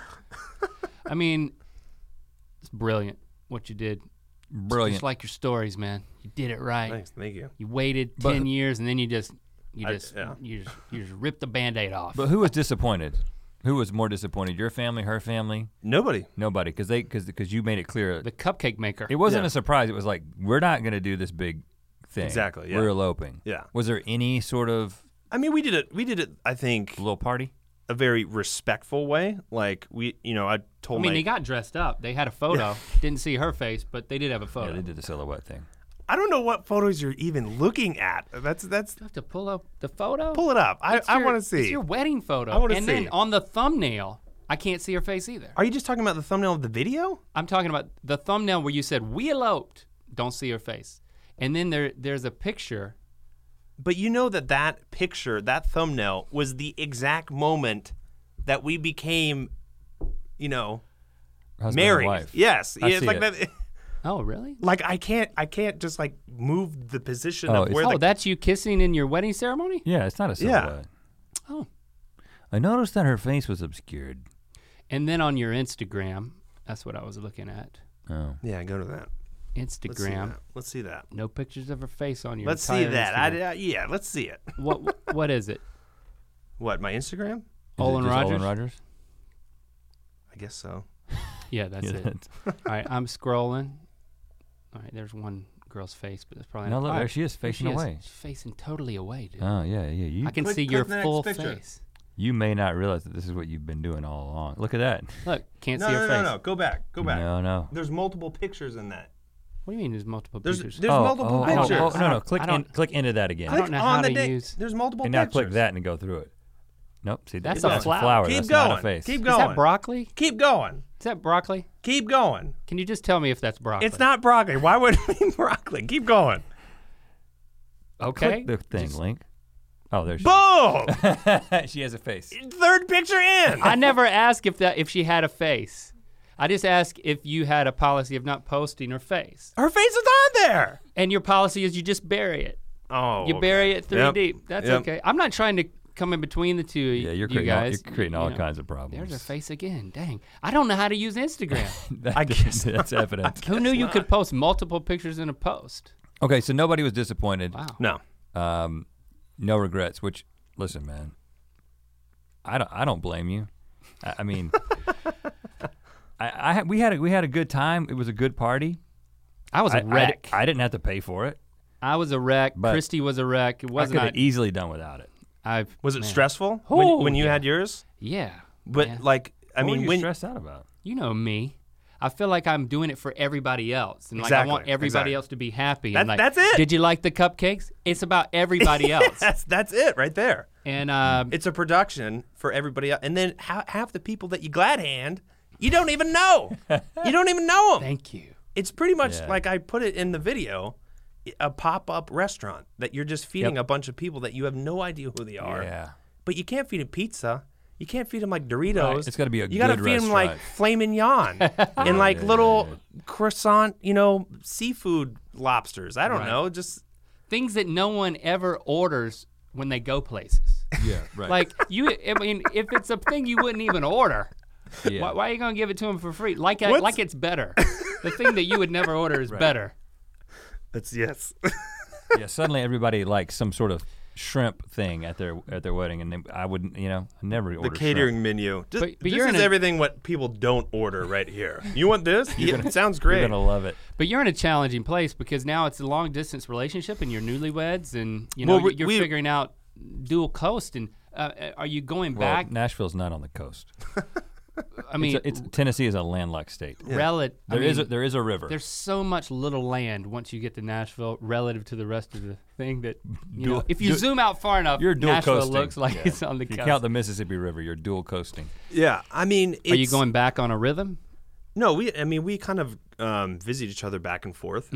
S2: I mean, it's brilliant what you did.
S1: Brilliant.
S2: Just like your stories, man. You did it right.
S3: Thanks. Thank you.
S2: You waited
S1: But-
S2: 10 years, and then you just
S3: yeah.
S2: ripped the Band-Aid off.
S1: But who was disappointed? Who was more disappointed? Your family, her family?
S3: Nobody.
S1: Nobody, because you made it clear.
S2: The cupcake maker.
S1: It wasn't
S3: Yeah.
S1: a surprise. It was like, we're not going to do this big thing.
S3: Exactly, yeah.
S1: We're eloping.
S3: Yeah.
S1: Was there any sort of
S3: I mean, we did it. I think
S1: little party?
S3: a very respectful way. Like I
S2: I
S3: told
S2: mean,
S3: my.
S2: they got dressed up. They had a photo. Didn't see her face, but they did have a photo.
S1: Yeah, they did the silhouette thing.
S3: I don't know what photos you're even looking at. That's
S2: You have to pull up the photo.
S3: pull it up. I want to see.
S2: It's your wedding photo.
S3: I wanna
S2: and
S3: see.
S2: then on the thumbnail, I can't see her face either.
S3: Are you just talking about the thumbnail of the video?
S2: I'm talking about the thumbnail where you said we eloped. Don't see her face. And then there's a picture.
S3: But you know that picture, that thumbnail, was the exact moment that we became,
S1: Husband and
S3: married.
S1: wife.
S3: Yes,
S1: I
S3: it's
S1: see
S3: like
S1: it.
S3: that.
S2: Oh, really?
S3: Like I can't just like move the position
S1: Oh,
S3: of
S1: it's-
S3: where
S2: Oh,
S3: the.
S2: that's you kissing in your wedding ceremony?
S1: Yeah, it's not a
S3: Yeah.
S1: silhouette.
S2: Oh.
S1: I noticed that her face was obscured.
S2: And then on your Instagram, that's what I was looking at.
S1: Oh.
S3: Yeah, go to that. Let's see
S2: Instagram.
S3: that. Let's see that.
S2: No pictures of her face on your
S3: Let's see
S2: entire
S3: that.
S2: Instagram.
S3: Yeah, let's see it.
S2: What is it?
S3: What, my Instagram?
S1: Is
S2: Olin
S1: it just
S2: Rogers?
S1: Olin Rogers?
S3: I guess so.
S2: Yeah, that's
S1: Yeah,
S2: it.
S1: that's-
S2: All right, I'm scrolling. All right, there's one girl's face, but that's probably
S1: No,
S2: not.
S1: look,
S2: all
S1: there
S2: right,
S1: she is,
S2: there
S1: facing
S2: she is.
S1: away.
S2: She's facing totally away, dude.
S1: Oh, yeah. You
S2: I can
S3: Click-
S2: see
S3: click
S2: your
S3: the next
S2: full
S3: picture.
S2: face.
S1: you may not realize that this is what you've been doing all along. Look at that.
S2: Look, can't
S3: No,
S2: see her face.
S3: no. Go back. Go back.
S1: No.
S3: There's multiple pictures in that.
S2: What do you mean there's multiple
S3: There's
S2: pictures?
S3: multiple pictures.
S1: No. Click
S2: I don't-
S1: click into that again.
S2: I don't know how to use.
S3: There's multiple
S1: And now
S3: pictures.
S1: click that and go through it. Nope. See,
S2: That's
S1: that's
S2: a
S1: a
S2: flower.
S1: flower.
S3: Keep
S1: That's
S3: going.
S1: not a face.
S3: Keep
S2: Is
S3: going.
S2: that broccoli?
S3: Keep going.
S2: Is that broccoli?
S3: Keep going.
S2: Can you just tell me if that's broccoli?
S3: It's not broccoli. Why would it be broccoli? Keep going.
S2: Okay.
S1: Click the thing, Link. Oh, there she
S3: Boom!
S1: is. She has a face.
S3: Third picture in.
S2: I never asked if she had a face. I just asked if you had a policy of not posting her face.
S3: Her face is on there.
S2: And your policy is you just bury it.
S3: Oh.
S2: You bury it 3
S3: Yep.
S2: deep. That's
S3: Yep.
S2: okay. I'm not trying to come in between the two of
S1: Yeah, you're
S2: you
S1: creating
S2: guys.
S1: you're creating all
S2: You know,
S1: kinds of problems.
S2: There's her face again. Dang. I don't know how to use Instagram.
S3: I guess
S1: that's evident.
S2: Who knew you could post multiple pictures in a post?
S1: Okay, so nobody was disappointed.
S2: Wow.
S3: No.
S1: No regrets. Which, listen, man, I don't blame you. I mean, we had a good time. It was a good party.
S2: I was a wreck.
S1: I didn't have to pay for it.
S2: I was a wreck.
S1: But
S2: Christy was a wreck. It
S1: I could
S2: wasn't.
S1: have easily done without it.
S3: Was it
S2: man.
S3: stressful
S2: Oh,
S3: when you
S2: yeah.
S3: had yours?
S2: Yeah.
S3: But
S2: man.
S3: like, I
S1: What
S3: mean,
S1: were you
S3: when
S1: stressed out about?
S2: You know me. I feel like I'm doing it for everybody else. And like
S3: Exactly,
S2: I want everybody
S3: exactly.
S2: else to be happy.
S3: That-
S2: and like,
S3: that's it.
S2: Did you like the cupcakes? It's about everybody else.
S3: that's it right there.
S2: And
S3: It's a production for everybody else, and then half the people that you glad hand, you don't even know. You don't even know them.
S2: Thank you.
S3: It's pretty much like I put it in the video, a pop-up restaurant that you're just feeding a bunch of people that you have no idea who they are.
S1: Yeah.
S3: But you can't feed them pizza. You can't feed them like Doritos.
S1: Right. It's got to be a good
S3: You got to feed them like filet mignon and like little croissant, seafood lobsters. I don't know, just
S2: things that no one ever orders when they go places.
S1: Yeah, right.
S2: Like if it's a thing you wouldn't even order, why are you gonna give it to them for free? Like it's better. The thing that you would never order is better.
S3: That's yes.
S1: Yeah, suddenly everybody likes some sort of shrimp thing at their wedding, and I wouldn't, I never order
S3: the catering
S1: shrimp.
S3: menu.
S2: But
S3: this
S2: you're
S3: is everything what people don't order right here. You want this? It sounds great.
S1: You're gonna love it.
S2: But you're in a challenging place because now it's a long distance relationship, and you're newlyweds, and you're figuring out dual coast. And are you going back?
S1: Well, Nashville's not on the coast.
S2: I mean,
S1: Tennessee is a landlocked state.
S2: There
S1: is a river.
S2: There's so much little land once you get to Nashville relative to the rest of the thing that if you zoom out far enough,
S1: you're dual
S2: Nashville
S1: coasting.
S2: looks like it's on the
S1: If you
S2: coast.
S1: count the Mississippi River, you're dual coasting.
S3: Yeah, I mean,
S2: are you going back on a rhythm?
S3: No, we kind of visit each other back and forth.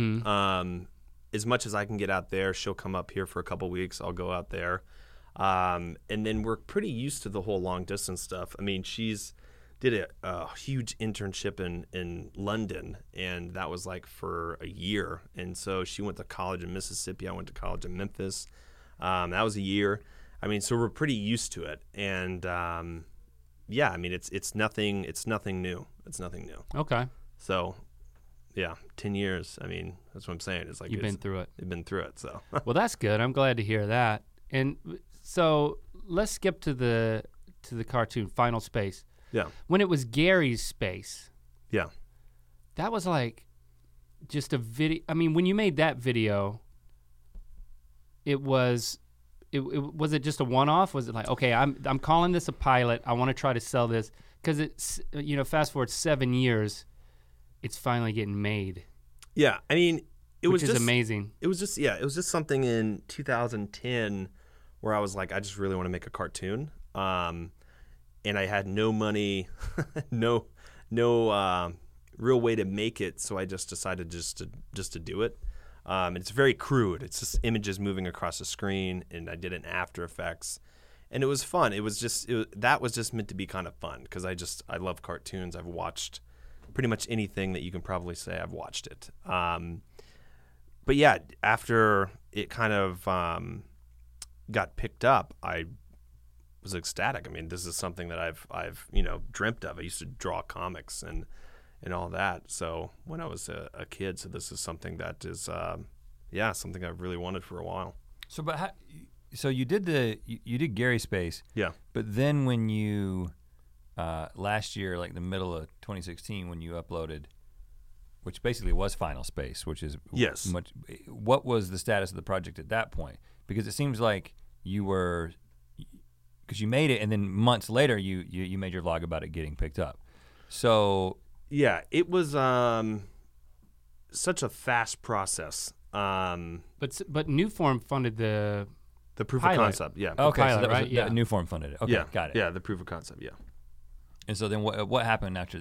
S3: As much as I can get out there, she'll come up here for a couple weeks. I'll go out there, and then we're pretty used to the whole long distance stuff. I mean, she's did a huge internship in London, and that was like for a year. And so she went to college in Mississippi. I went to college in Memphis. That was a year. I mean, so we're pretty used to it. And yeah, I mean, it's nothing new. It's nothing new.
S2: Okay.
S3: So, yeah, 10 years. I mean, that's what I'm saying. It's like
S2: you've been through it.
S3: You've been through it. So.
S2: Well, that's good. I'm glad to hear that. And so let's skip to the cartoon Final Space.
S3: Yeah.
S2: When it was Gary's Space.
S3: Yeah.
S2: That was like just a video. I mean, when you made that video, was it just a one-off? Was it like, okay, I'm calling this a pilot. I want to try to sell this because it's fast forward 7 years, it's finally getting made.
S3: Yeah, I mean,
S2: which is amazing.
S3: It was just something in 2010 where I was like, I just really want to make a cartoon. And I had no money, no real way to make it, so I just decided just to do it. It's very crude. It's just images moving across the screen, and I did it in After Effects, and it was fun. That was just meant to be kind of fun because I love cartoons. I've watched pretty much anything that you can probably say I've watched it. But yeah, after it kind of got picked up, I was ecstatic. I mean, this is something that I've dreamt of. I used to draw comics and all that. So when I was a kid, so this is something that is something I've really wanted for a while.
S1: So you did Gary Space.
S3: Yeah.
S1: But then when you last year, like the middle of 2016, when you uploaded, which basically was Final Space, which is
S3: yes.
S1: What was the status of the project at that point? Because it seems like you were. Because you made it, and then months later, you made your vlog about it getting picked up. So
S3: yeah, it was such a fast process.
S2: But Newform funded the
S3: proof
S2: pilot.
S3: of concept. Yeah.
S1: Okay,
S2: pilot,
S1: so that
S2: right?
S1: was
S2: Yeah.
S1: Newform funded it. Okay,
S3: yeah.
S1: got it.
S3: Yeah, the proof of concept. Yeah.
S1: And so then what happened after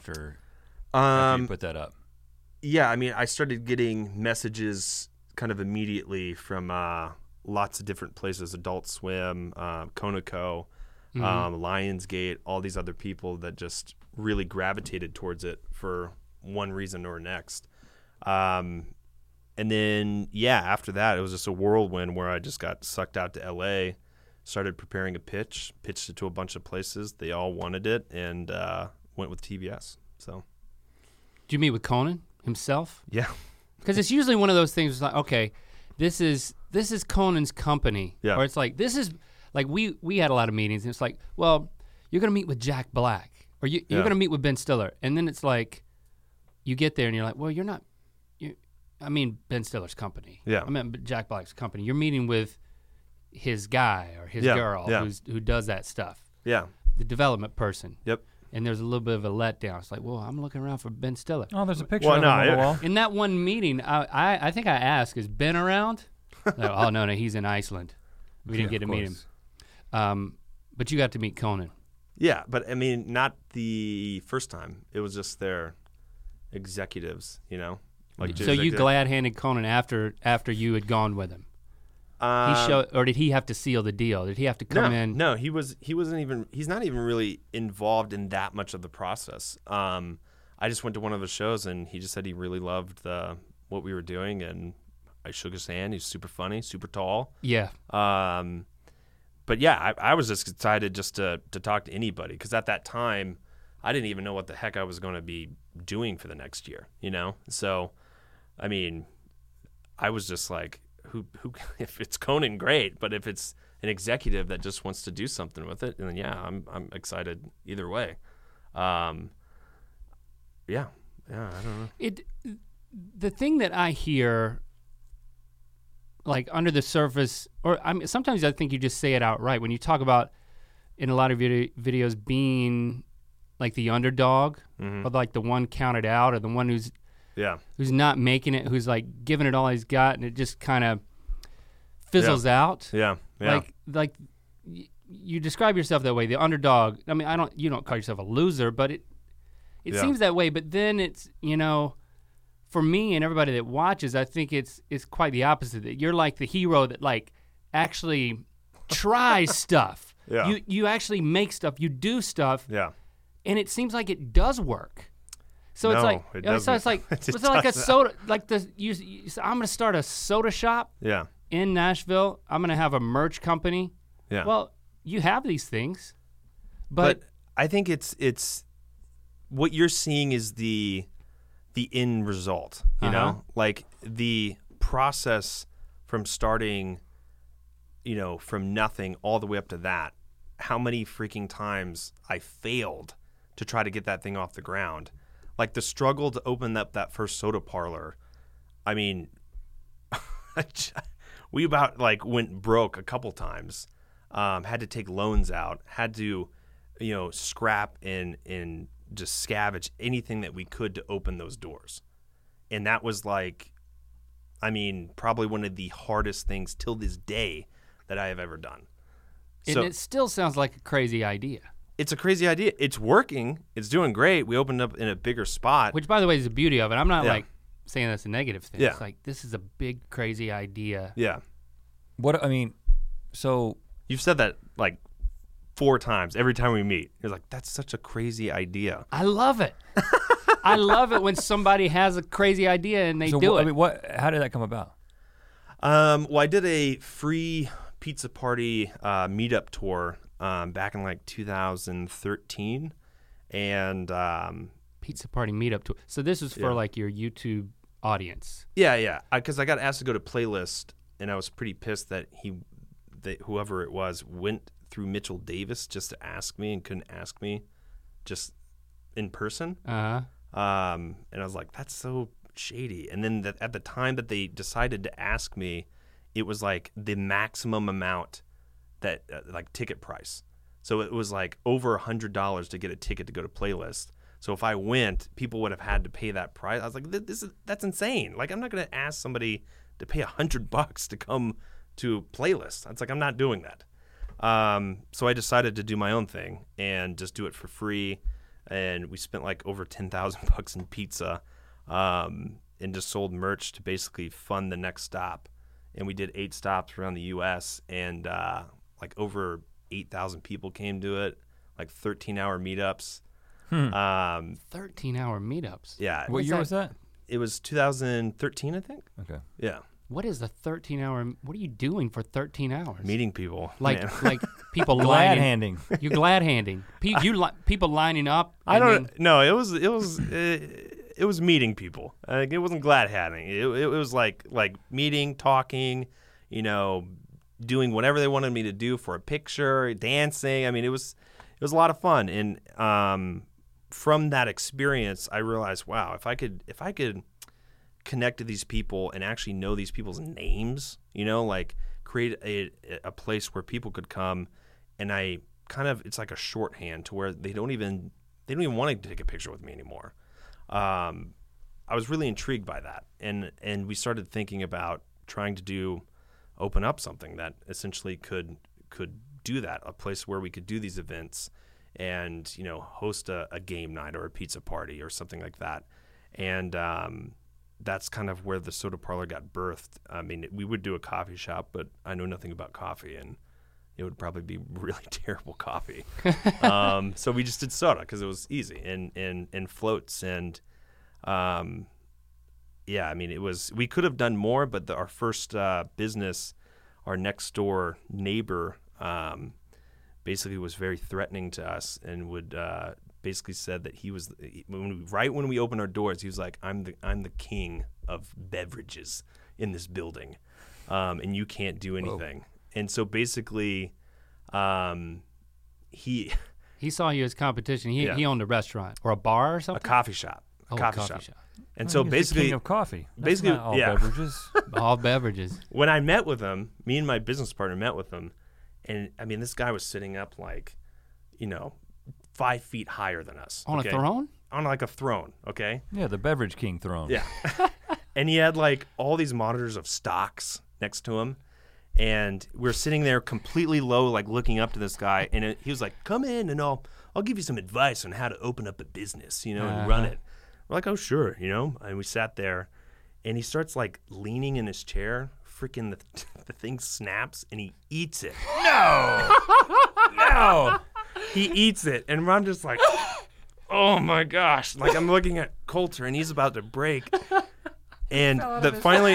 S1: you put that up?
S3: Yeah, I mean, I started getting messages kind of immediately from lots of different places, Adult Swim, Conoco, Lionsgate, all these other people that just really gravitated towards it for one reason or next. And then, after that, it was just a whirlwind where I just got sucked out to LA, started preparing a pitched it to a bunch of places. They all wanted it, and went with TBS. So,
S2: did you meet with Conan himself?
S3: Yeah.
S2: Because it's usually one of those things like, okay, this is Conan's company.
S3: Yeah.
S2: Or it's like, this is, like we had a lot of meetings, and it's like, well, you're going to meet with Jack Black, or you're going to meet with Ben Stiller. And then it's like, you get there and you're like, well, you're not, Ben Stiller's company.
S3: Yeah.
S2: I mean, Jack Black's company. You're meeting with his guy or his girl who does that stuff.
S3: Yeah.
S2: The development person.
S3: Yep.
S2: And there's a little bit of a letdown. It's like, well, I'm looking around for Ben Stiller.
S1: Oh, there's a picture of him on the wall.
S2: In that one meeting, I think I asked, is Ben around? Oh, no, he's in Iceland. We didn't get to meet him. But you got to meet Conan.
S3: Yeah, but I mean, not the first time. It was just their executives, you know. Like
S2: so you glad-handed Conan after you had gone with him. Or did he have to seal the deal? Did he have to come in?
S3: No, he's not even really involved in that much of the process. I just went to one of his shows and he just said he really loved what we were doing, and I shook his hand. He's super funny, super tall.
S2: Yeah.
S3: But yeah, I was just excited just to talk to anybody, because at that time I didn't even know what the heck I was going to be doing for the next year, you know? So, I mean, I was just like, who if it's Conan, great, but if it's an executive that just wants to do something with it, then yeah, I'm excited either way. Yeah, I don't know.
S2: The thing that I hear, like under the surface, or I mean, sometimes I think you just say it outright when you talk about in a lot of videos being like the underdog, or like the one counted out, or the one who's not making it, who's like giving it all he's got, and it just kind of fizzles out.
S3: Yeah.
S2: Like you describe yourself that way, the underdog. I mean, you don't call yourself a loser, but it seems that way. But then it's, you know, for me and everybody that watches, I think it's quite the opposite. That you're like the hero that like actually tries stuff.
S3: Yeah.
S2: You actually make stuff. You do stuff.
S3: Yeah.
S2: And it seems like it does work. So it's like it's like it's like a soda, like you I'm going to start a soda shop.
S3: Yeah.
S2: In Nashville, I'm going to have a merch company.
S3: Yeah.
S2: Well, you have these things, but
S3: I think it's what you're seeing is the end result, you know? Like the process from starting, you know, from nothing all the way up to that. How many freaking times I failed to try to get that thing off the ground. Like the struggle to open up that first soda parlor. I mean, we about like went broke a couple times. Had to take loans out. Had to, you know, scrap and just scavenge anything that we could to open those doors. And that was like, I mean, probably one of the hardest things till this day that I have ever done.
S2: And it still sounds like a crazy idea.
S3: It's a crazy idea. It's working. It's doing great. We opened up in a bigger spot.
S2: Which, by the way, is the beauty of it. I'm not like saying that's a negative thing.
S3: Yeah.
S2: It's like, this is a big, crazy idea.
S3: Yeah.
S1: So
S3: you've said that like 4 times every time we meet. You're like, that's such a crazy idea.
S2: I love it. I love it when somebody has a crazy idea and they do it.
S1: I mean, how did that come about?
S3: Well, I did a free pizza party meetup tour back in like 2013, and
S2: pizza party meetup tour. So this was for like your YouTube audience.
S3: Yeah. Because I got asked to go to Playlist, and I was pretty pissed that whoever it was went through Mitchell Davis just to ask me and couldn't ask me just in person. And I was like, that's so shady. And then at the time that they decided to ask me, it was like the maximum amount that like ticket price. So it was like over $100 to get a ticket to go to Playlist. So if I went, people would have had to pay that price. I was like, that's insane. Like, I'm not going to ask somebody to pay $100 to come to Playlist. It's like, I'm not doing that. So I decided to do my own thing and just do it for free. And we spent like over $10,000 in pizza, and just sold merch to basically fund the next stop. And we did 8 stops around the U.S. and like over 8,000 people came to it, like 13-hour meetups.
S2: 13-hour meetups?
S3: Yeah.
S1: What year was that?
S3: It was 2013, I think.
S1: Okay.
S3: Yeah.
S2: What is a 13-hour? What are you doing for 13 hours?
S3: Meeting people.
S2: Like people
S1: glad handing.
S2: You're glad handing. People lining up.
S3: No, it was meeting people. It wasn't glad handing. It was like meeting, talking, you know, doing whatever they wanted me to do for a picture, dancing. I mean, it was a lot of fun. And from that experience, I realized, wow, if I could connect to these people and actually know these people's names, you know, like create a place where people could come, and it's like a shorthand to where they don't even want to take a picture with me anymore. I was really intrigued by that, and we started thinking about trying to open up something that essentially could do that, a place where we could do these events and host a game night or a pizza party or something like that. And that's kind of where the Soda Parlor got birthed. I mean, we would do a coffee shop, but I know nothing about coffee, and it would probably be really terrible coffee. So we just did soda because it was easy, and floats, and yeah, I mean, we could have done more, but our first business, our next door neighbor, basically was very threatening to us and would basically said that he was right when we opened our doors, he was like, I'm the king of beverages in this building, and you can't do anything. Whoa. And so basically, he
S2: saw you as competition. He owned a restaurant or a bar or something.
S3: A coffee shop. Coffee shop. And so
S1: he's
S3: basically,
S1: the king of coffee. That's
S3: basically,
S1: not all beverages.
S2: All beverages.
S3: When I met with him, me and my business partner met with him, and I mean, this guy was sitting up like, 5 feet higher than us.
S2: On a throne?
S3: On like a throne, okay?
S1: Yeah, the beverage king throne.
S3: Yeah. And he had like all these monitors of stocks next to him. And we're sitting there completely low, like looking up to this guy. And he was like, come in and I'll give you some advice on how to open up a business, and run it. We're like, oh, sure, And we sat there, and he starts like leaning in his chair. Freaking the thing snaps, and he eats it. No. He eats it, and I'm just like, oh my gosh! Like I'm looking at Coulter, and he's about to break, and finally,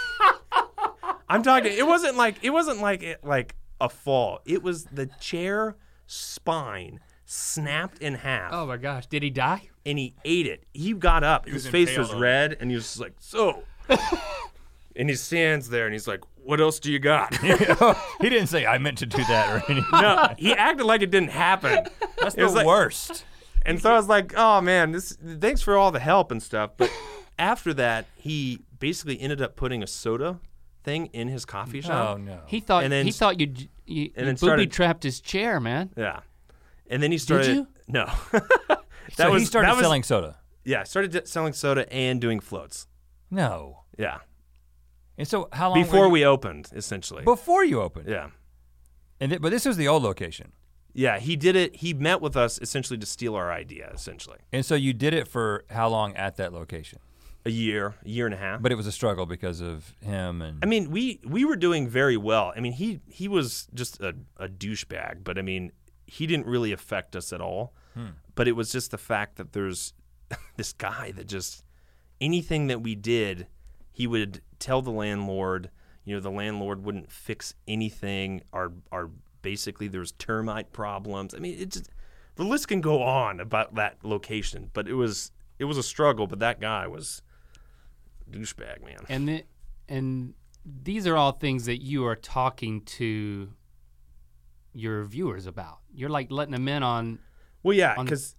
S3: I'm talking. It wasn't like a fall. It was the chair spine snapped in half.
S2: Oh my gosh! Did he die?
S3: And he ate it. He got up. His face was red, and he was just like, so. And he stands there, and he's like, what else do you got?
S1: He didn't say, I meant to do that or anything.
S3: No, he acted like it didn't happen.
S1: That's the worst.
S3: And so I was like, oh, man, thanks for all the help and stuff. But after that, he basically ended up putting a soda thing in his coffee shop.
S1: Oh, no.
S2: He thought you booby-trapped his chair, man.
S3: Yeah. And then he started.
S2: Did you?
S3: No.
S1: He started selling soda.
S3: Yeah, started selling soda and doing floats.
S1: No.
S3: Yeah.
S1: And so how long?
S3: Before we opened, essentially.
S1: Before you opened?
S3: Yeah.
S1: But this was the old location.
S3: Yeah, he did it. He met with us essentially to steal our idea, essentially.
S1: And so you did it for how long at that location?
S3: A year and a half.
S1: But it was a struggle because of him and.
S3: I mean, we were doing very well. I mean, he was just a douchebag, but I mean, he didn't really affect us at all. But it was just the fact that there's this guy that just anything that we did, he would tell the landlord. The landlord wouldn't fix anything. Our basically there's termite problems. I mean, the list can go on about that location. But it was a struggle. But that guy was a douchebag, man.
S2: And these are all things that you are talking to your viewers about. You're like letting them in on.
S3: Well, yeah, because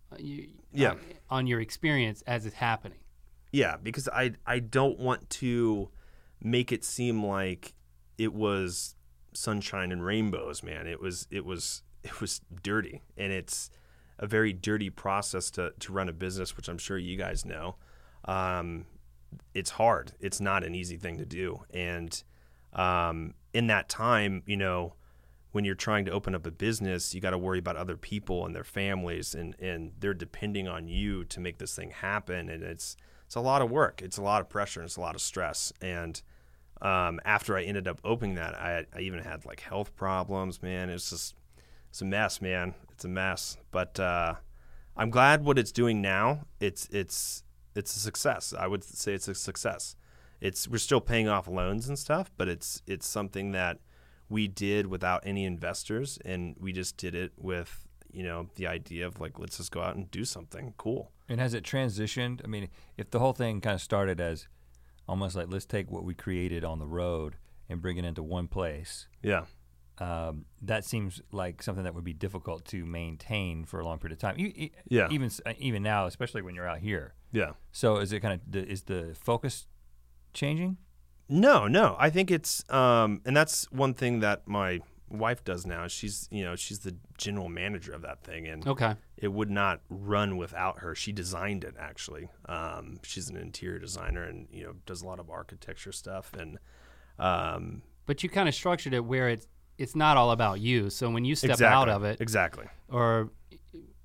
S2: on your experience as it's happening.
S3: Yeah, because I don't want to make it seem like it was sunshine and rainbows, man. It was dirty, and it's a very dirty process to run a business, which I'm sure you guys know. It's hard. It's not an easy thing to do, and in that time, when you're trying to open up a business, you got to worry about other people and their families, and they're depending on you to make this thing happen, and it's a lot of work. It's a lot of pressure, and it's a lot of stress. And after I ended up opening that, I even had like health problems, man. It's a mess, man. It's a mess. But I'm glad what it's doing now. It's a success. I would say it's a success. We're still paying off loans and stuff, but it's something that we did without any investors, and we just did it with the idea of like, let's just go out and do something cool.
S1: And has it transitioned? I mean, if the whole thing kind of started as almost like, let's take what we created on the road and bring it into one place.
S3: Yeah.
S1: That seems like something that would be difficult to maintain for a long period of time.
S3: Yeah.
S1: Even now, especially when you're out here.
S3: Yeah.
S1: So is the focus changing?
S3: No. I think it's and that's one thing that my wife does now. She's the general manager of that thing, and it would not run without her. She designed it, actually. She's an interior designer, and does a lot of architecture stuff. And
S2: but you kind of structured it where it's not all about you. So when you step
S3: exactly,
S2: out of it,
S3: exactly,
S2: or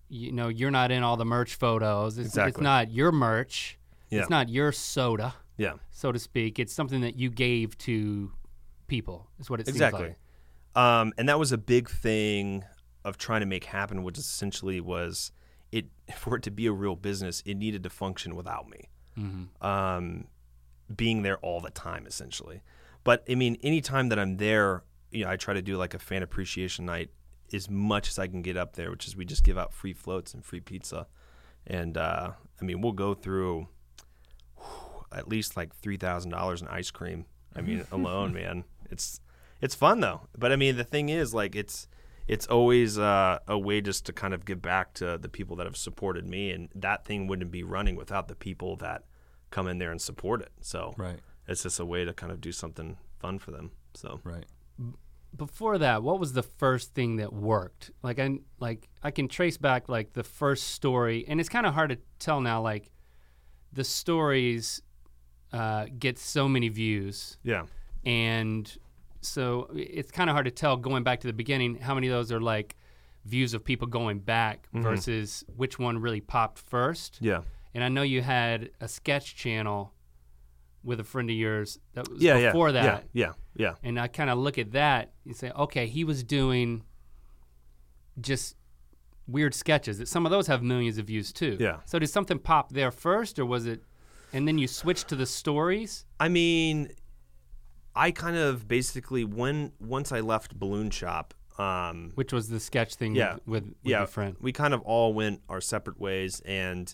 S2: you're not in all the merch photos. It's
S3: Exactly.
S2: not your merch.
S3: Yeah.
S2: It's not your soda,
S3: Yeah.
S2: so to speak. It's something that you gave to people, is what it seems
S3: Exactly.
S2: like.
S3: And that was a big thing of trying to make happen, which essentially was for it to be a real business, it needed to function without me.
S2: Mm-hmm.
S3: Being there all the time, essentially. But I mean, anytime that I'm there, I try to do like a fan appreciation night as much as I can get up there, which is we just give out free floats and free pizza. And I mean, we'll go through at least like $3,000 in ice cream. I mean, alone, man. It's fun though. But I mean, the thing is, like, it's always a way just to kind of give back to the people that have supported me, and that thing wouldn't be running without the people that come in there and support it. So
S1: Right.
S3: it's just a way to kind of do something fun for them. So
S1: Right.
S2: Before that, what was the first thing that worked? Like I can trace back like the first story, and it's kind of hard to tell now. Like the stories get so many views,
S3: yeah,
S2: and so it's kind of hard to tell going back to the beginning how many of those are like views of people going back versus which one really popped first.
S3: yeah,
S2: And I know you had a sketch channel with a friend of yours that was
S3: yeah,
S2: before that.
S3: yeah.
S2: And I kind of look at that and say, okay, he was doing just weird sketches. That some of those have millions of views too.
S3: Yeah.
S2: So did something pop there first, or was it, and then you switched to the stories?
S3: I mean, I kind of basically once I left Balloon Shop,
S2: Which was the sketch thing
S3: yeah,
S2: with
S3: yeah,
S2: your friend.
S3: we kind of all went our separate ways, and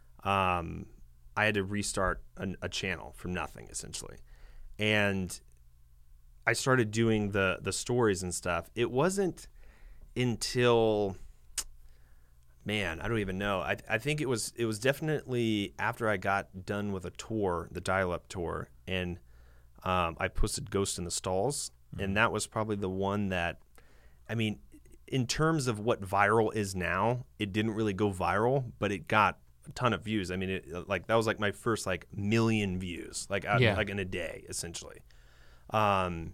S3: I had to restart a channel from nothing essentially, and I started doing the stories and stuff. It wasn't until, man, I don't even know. I think it was definitely after I got done with a tour, the dial-up tour, and I posted Ghost in the Stalls, and that was probably the one that, I mean, in terms of what viral is now, it didn't really go viral, but it got a ton of views. I mean, that was like my first like million views, like like in a day, essentially. And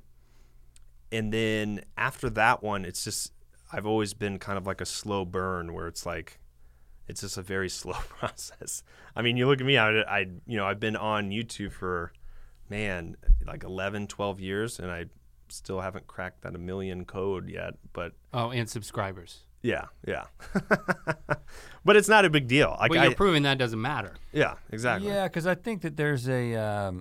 S3: then after that one, it's just, I've always been kind of like a slow burn where it's like, it's just a very slow process. I mean, you look at me, I've been on YouTube for, man, like 11, 12 years, and I still haven't cracked that 1 million code yet, but.
S2: Oh, and subscribers.
S3: Yeah. But it's not a big deal. Like,
S2: Well, you're proving that doesn't matter.
S3: Yeah, exactly.
S1: Yeah, because I think that there's a.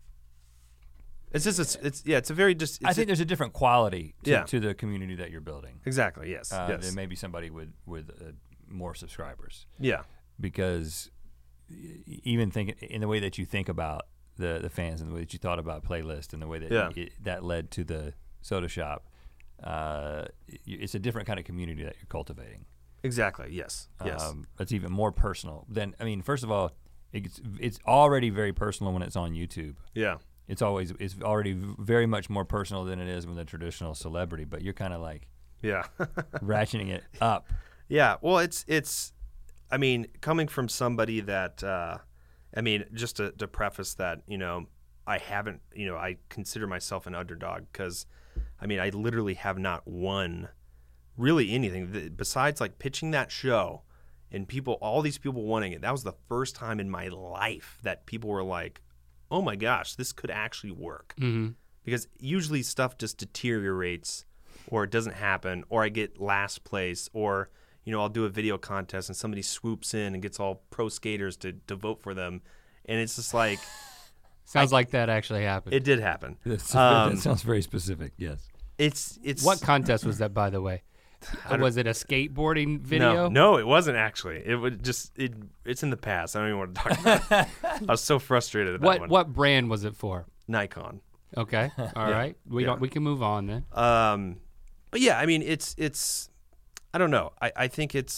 S3: It's just it's a very just.
S1: I think there's a different quality to,
S3: Yeah.
S1: to the community that you're building.
S3: Exactly. Yes. Yes.
S1: Than maybe somebody with more subscribers.
S3: Yeah.
S1: Because even thinking in the way that you think about the fans and the way that you thought about playlist and the way that that led to the soda shop, it's a different kind of community that you're cultivating.
S3: Exactly. Yes. Yes.
S1: It's even more personal than, I mean, first of all, it's already very personal when it's on YouTube.
S3: Yeah.
S1: It's already very much more personal than it is with a traditional celebrity, but you're kind of like
S3: Yeah.
S1: ratcheting it up.
S3: Yeah. Well, it's. I mean, coming from somebody that, I mean, just to preface that, I haven't, I consider myself an underdog because, I mean, I literally have not won really anything besides like pitching that show and all these people wanting it. That was the first time in my life that people were like, oh my gosh, this could actually work.
S2: Mm-hmm.
S3: Because usually stuff just deteriorates or it doesn't happen, or I get last place, or, I'll do a video contest and somebody swoops in and gets all pro skaters to vote for them. And it's just like.
S2: Sounds like that actually happened.
S3: It did happen.
S1: That sounds very specific, yes.
S3: It's
S2: What contest was that, by the way? Was it a skateboarding video?
S3: No, it wasn't actually. It would just it's in the past. I don't even want to talk about it. I was so frustrated at that one.
S2: What brand was it for?
S3: Nikon.
S2: Okay. All right. We can move on then.
S3: But yeah, I mean it's I don't know. I think it's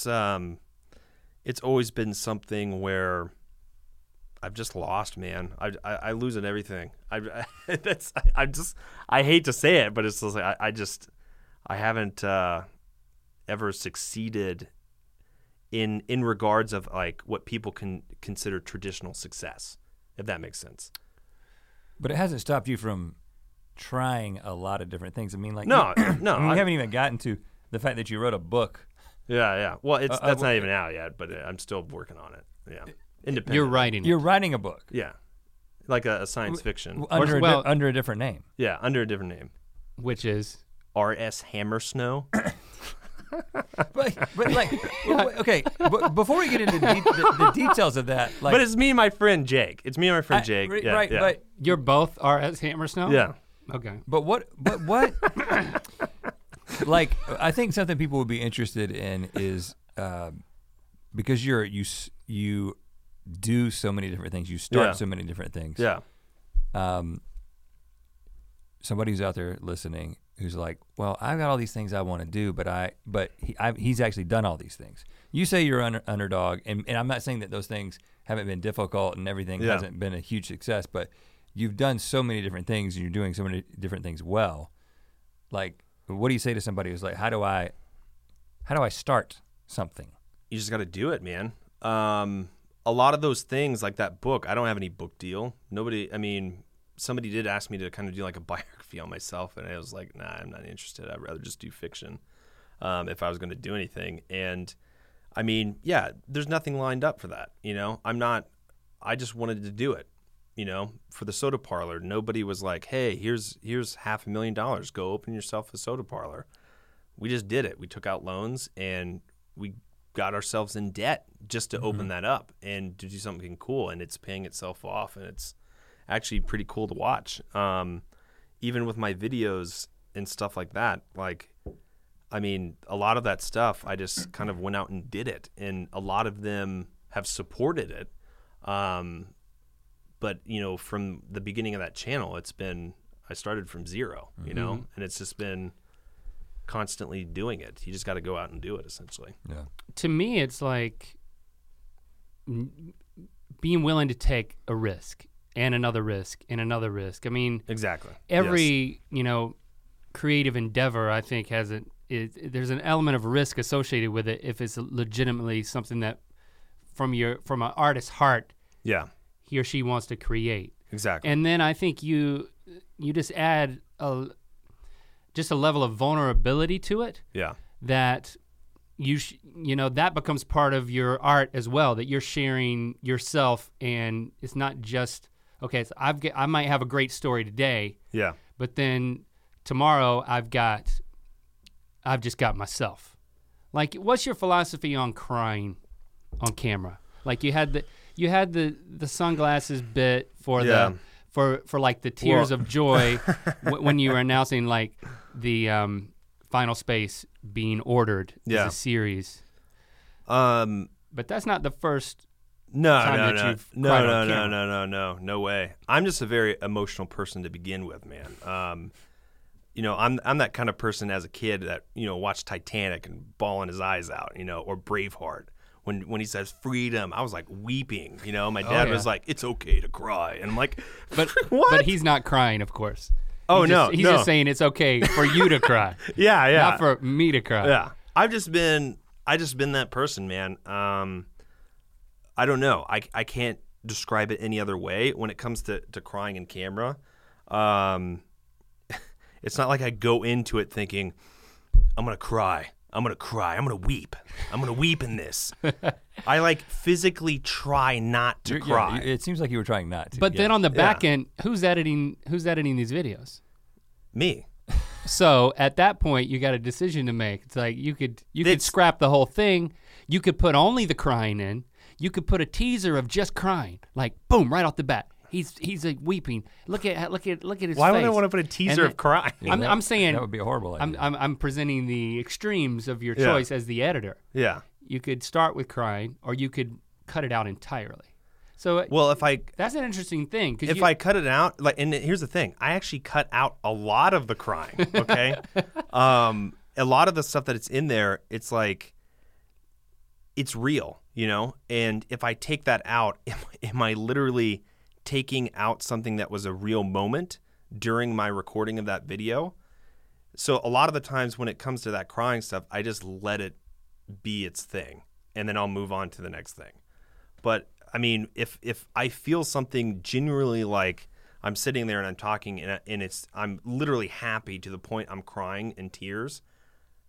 S3: always been something where I've just lost, man. I lose at everything. I hate to say it, but it's just like I haven't ever succeeded in regards of like what people can consider traditional success, if that makes sense.
S1: But it hasn't stopped you from trying a lot of different things. I mean, like
S3: No,
S1: we haven't even gotten to the fact that you wrote a book
S3: Yeah. Well, that's not even out yet, but I'm still working on it. Yeah. Independent.
S2: You're writing it.
S1: You're writing a book.
S3: Yeah. Like a science fiction.
S1: Under a different name.
S3: Yeah, under a different name.
S2: Which is?
S3: R.S. Hammersnow.
S1: but like, okay, but before we get into the details of that, like,
S3: but it's me and my friend Jake. Jake.
S1: Right,
S3: yeah.
S1: but
S2: you're both R.S. Hammersnow?
S3: Yeah.
S2: Okay.
S1: But what like, I think something people would be interested in is because you do so many different things, you start so many different things.
S3: Yeah.
S1: Somebody who's out there listening who's like, well, I've got all these things I want to do, but he's actually done all these things. You say you're an underdog, and I'm not saying that those things haven't been difficult and everything hasn't been a huge success, but you've done so many different things and you're doing so many different things well. Like, what do you say to somebody who's like, how do I start something?
S3: You just got to do it, man. A lot of those things, like that book, I don't have any book deal. Somebody did ask me to kind of do like a biography on myself, and I was like, nah, I'm not interested. I'd rather just do fiction if I was going to do anything. And I mean, yeah, there's nothing lined up for that. I just wanted to do it, for the soda parlor. Nobody was like, hey, here's $500,000. Go open yourself a soda parlor. We just did it. We took out loans and we got ourselves in debt just to open that up and to do something cool. And it's paying itself off, and it's actually pretty cool to watch. Even with my videos and stuff like that, a lot of that stuff, I just kind of went out and did it, and a lot of them have supported it. But from the beginning of that channel, I started from zero, and it's just been constantly doing it. You just got to go out and do it, essentially.
S1: Yeah.
S2: To me, it's like being willing to take a risk. And another risk, and another risk. I mean,
S3: exactly.
S2: Every creative endeavor, I think, there's an element of risk associated with it if it's legitimately something that, from an artist's heart, he or she wants to create.
S3: Exactly.
S2: And then I think you just add a level of vulnerability to it.
S3: Yeah.
S2: That that becomes part of your art as well. That you're sharing yourself, and it's not just. Okay, so I might have a great story today.
S3: Yeah.
S2: But then tomorrow I've just got myself. Like, what's your philosophy on crying on camera? Like you had the sunglasses bit for for like the tears of joy when you were announcing like the Final Space being ordered as a series. But that's not the first.
S3: No, way. I'm just a very emotional person to begin with, man. I'm that kind of person as a kid that watched Titanic and bawling his eyes out, or Braveheart. When he says freedom, I was like weeping. My dad was like, "It's okay to cry," and I'm like,
S2: "But
S3: what?"
S2: But he's not crying, of course. He's
S3: no.
S2: just saying it's okay for you to cry.
S3: Yeah,
S2: not for me to cry.
S3: Yeah, I just been that person, man. I don't know. I can't describe it any other way when it comes to crying in camera. It's not like I go into it thinking, I'm going to cry. I'm going to weep. I'm going to weep in this. I physically try not to cry.
S1: It seems like you were trying not to.
S2: But then on the back end, who's editing these videos?
S3: Me.
S2: So at that point, you got a decision to make. It's like you could scrap the whole thing. You could put only the crying in. You could put a teaser of just crying, like boom, right off the bat. He's like weeping. Look at his face.
S3: Why would I want to put a teaser of crying?
S1: Yeah,
S2: I'm saying
S1: that would be a horrible idea.
S2: I'm presenting the extremes of your choice as the editor.
S3: Yeah.
S2: You could start with crying, or you could cut it out entirely. So that's an interesting thing.
S3: If I cut it out, and here's the thing, I actually cut out a lot of the crying. Okay. A lot of the stuff that it's in there, it's like. It's real, and if I take that out, am I literally taking out something that was a real moment during my recording of that video? So a lot of the times when it comes to that crying stuff, I just let it be its thing, and then I'll move on to the next thing. But I mean, if I feel something genuinely like I'm sitting there and I'm talking and I'm literally happy to the point I'm crying in tears,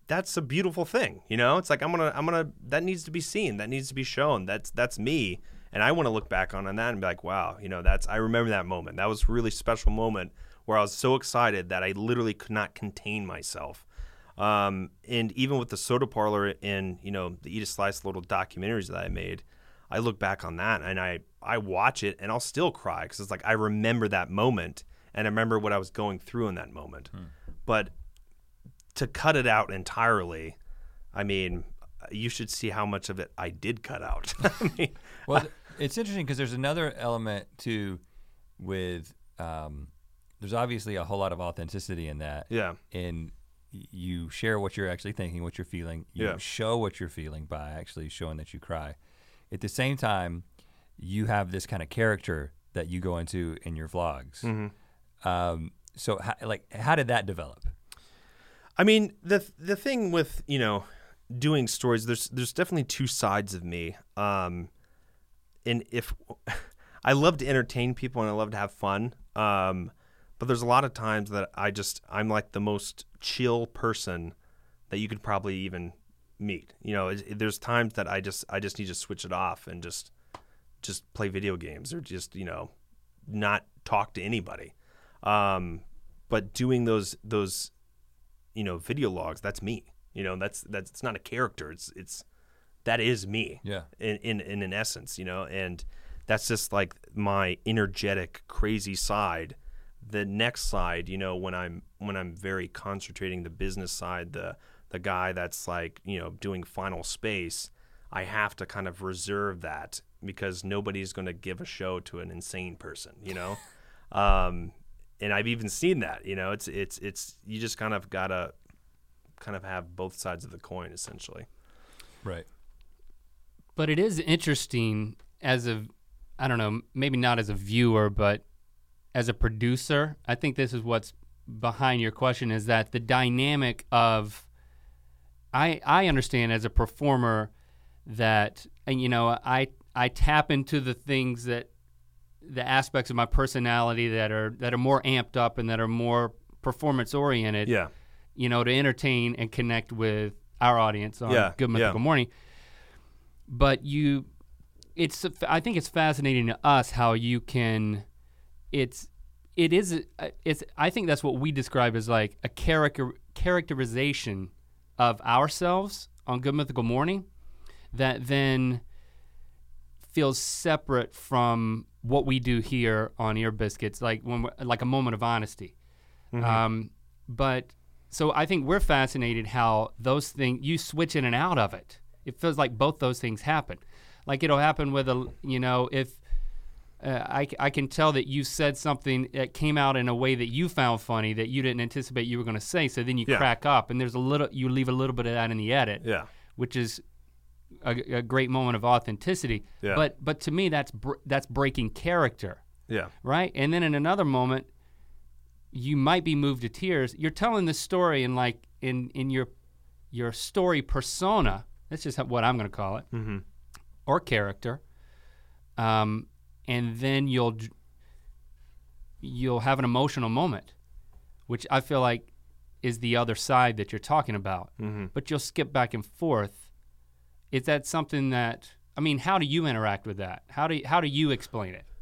S3: that's a beautiful thing, you know? It's like I'm gonna that needs to be seen, that needs to be shown. That's me, and I want to look back on that and be like, wow, you know, I remember that moment. That was a really special moment where I was so excited that I literally could not contain myself. And even with the Soda Parlor and, you know, the Eat a Slice little documentaries that I made, I look back on that and I watch it and I'll still cry because it's like I remember that moment and I remember what I was going through in that moment. But to cut it out entirely, I mean, you should see how much of it I did cut out. I mean,
S1: well, it's interesting because there's another element too with there's obviously a whole lot of authenticity in that.
S3: Yeah.
S1: And you share what you're actually thinking, what you're feeling. You show what you're feeling by actually showing that you cry. At the same time, you have this kind of character that you go into in your vlogs. Mm-hmm. So how did that develop?
S3: I mean, the thing with, you know, doing stories, there's definitely two sides of me. And if I love to entertain people and I love to have fun, but there's a lot of times that I'm like the most chill person that you could probably even meet. You know, there's times that I just need to switch it off and just play video games or just, you know, not talk to anybody. But doing those you know, video logs, that's me. You know, that's it's not a character. That is me.
S1: Yeah.
S3: In an essence, you know, and that's just like my energetic, crazy side. The next side, you know, when I'm very concentrating the business side, the guy that's like, you know, doing Final Space, I have to kind of reserve that because nobody's going to give a show to an insane person, you know. And I've even seen that, you know, it's you just kind of gotta kind of have both sides of the coin essentially.
S1: Right.
S2: But it is interesting as I don't know, maybe not as a viewer, but as a producer, I think this is what's behind your question is that the dynamic of, I understand as a performer that, you know, I tap into the things that, the aspects of my personality that are more amped up and that are more performance oriented, you know, to entertain and connect with our audience on Good Mythical Morning. But I think it's fascinating to us how you can, I think that's what we describe as like a characterization of ourselves on Good Mythical Morning that then feels separate from what we do here on Ear Biscuits, like like a moment of honesty. Mm-hmm. But so I think we're fascinated how those things, you switch in and out of it. It feels like both those things happen. Like it'll happen with you know, if I can tell that you said something that came out in a way that you found funny that you didn't anticipate you were going to say, so then you crack up, and you leave a little bit of that in the edit, which is a great moment of authenticity. Yeah. But to me, that's breaking character.
S3: Yeah.
S2: Right? And then in another moment, you might be moved to tears. You're telling this story in like in your story persona. That's just what I'm going to call it. Mm-hmm. Or character. And then you'll have an emotional moment, which I feel like is the other side that you're talking about. Mm-hmm. But you'll skip back and forth. Is that something that, I mean, how do you interact with that? How do you explain it?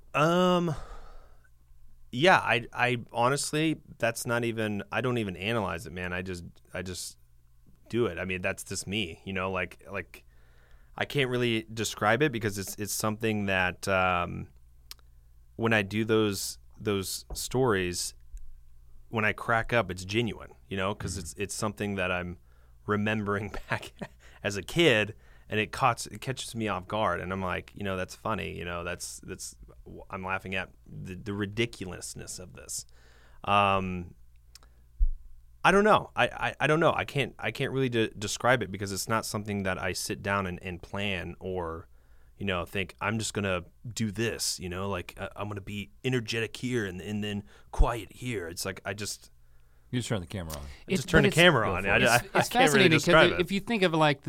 S3: Yeah, I honestly, that's not even, I don't even analyze it, man. I just do it. I mean, that's just me, you know, like I can't really describe it because it's something that when I do those stories, when I crack up, it's genuine, you know, because it's something that I'm remembering back as a kid, and it catches me off guard, and I'm like, you know, that's funny, you know, that's I'm laughing at the ridiculousness of this. I don't know. I don't know. I can't really describe it because it's not something that I sit down and plan or, you know, think I'm just going to do this, you know, like I'm going to be energetic here and then quiet here. It's like you just
S1: turn the camera on.
S3: Just turn the camera on.
S2: It's fascinating because if you think of like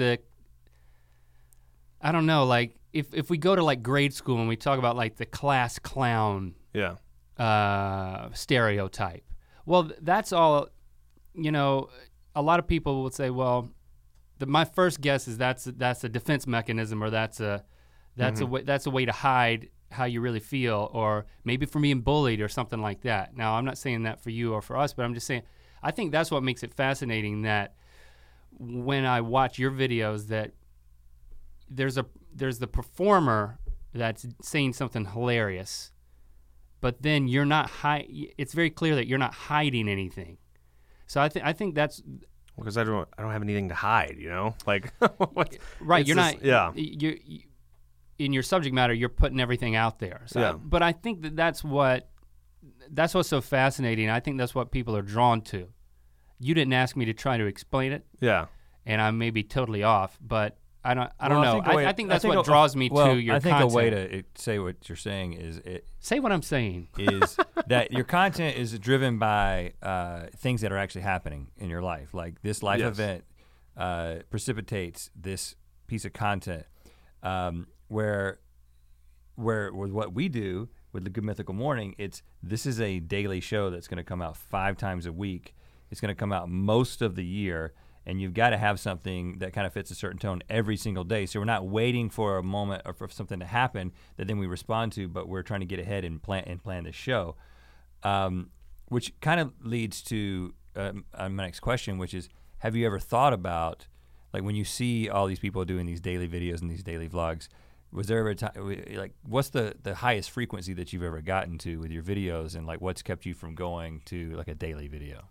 S2: I don't know, like if we go to like grade school and we talk about like the class clown stereotype, well, that's all. You know, a lot of people would say, well, my first guess is that's a defense mechanism, or that's a way to hide how you really feel, or maybe from being bullied or something like that. Now, I'm not saying that for you or for us, but I'm just saying I think that's what makes it fascinating, that when I watch your videos, that there's the performer that's saying something hilarious, but then you're not it's very clear that you're not hiding anything. So I think that's
S3: because I don't have anything to hide, like
S2: right. You're
S3: just,
S2: not. You in your subject matter, you're putting everything out there. So but I think that's what's so fascinating. I think that's what people are drawn to. You didn't ask me to try to explain it.
S3: Yeah.
S2: And I may be totally off, but I don't know. I think that's what draws me to your content.
S1: I think a way to say what you're saying is
S2: say what I'm saying
S1: is that your content is driven by things that are actually happening in your life. Like this life event precipitates this piece of content, where with what we do with the Good Mythical Morning, this is a daily show that's going to come out 5 times a week. It's going to come out most of the year, and you've got to have something that kind of fits a certain tone every single day. So we're not waiting for a moment or for something to happen that then we respond to, but we're trying to get ahead and plan the show, which kind of leads to my next question, which is, have you ever thought about, like when you see all these people doing these daily videos and these daily vlogs, was there ever a time, like what's the highest frequency that you've ever gotten to with your videos, and like what's kept you from going to like a daily video?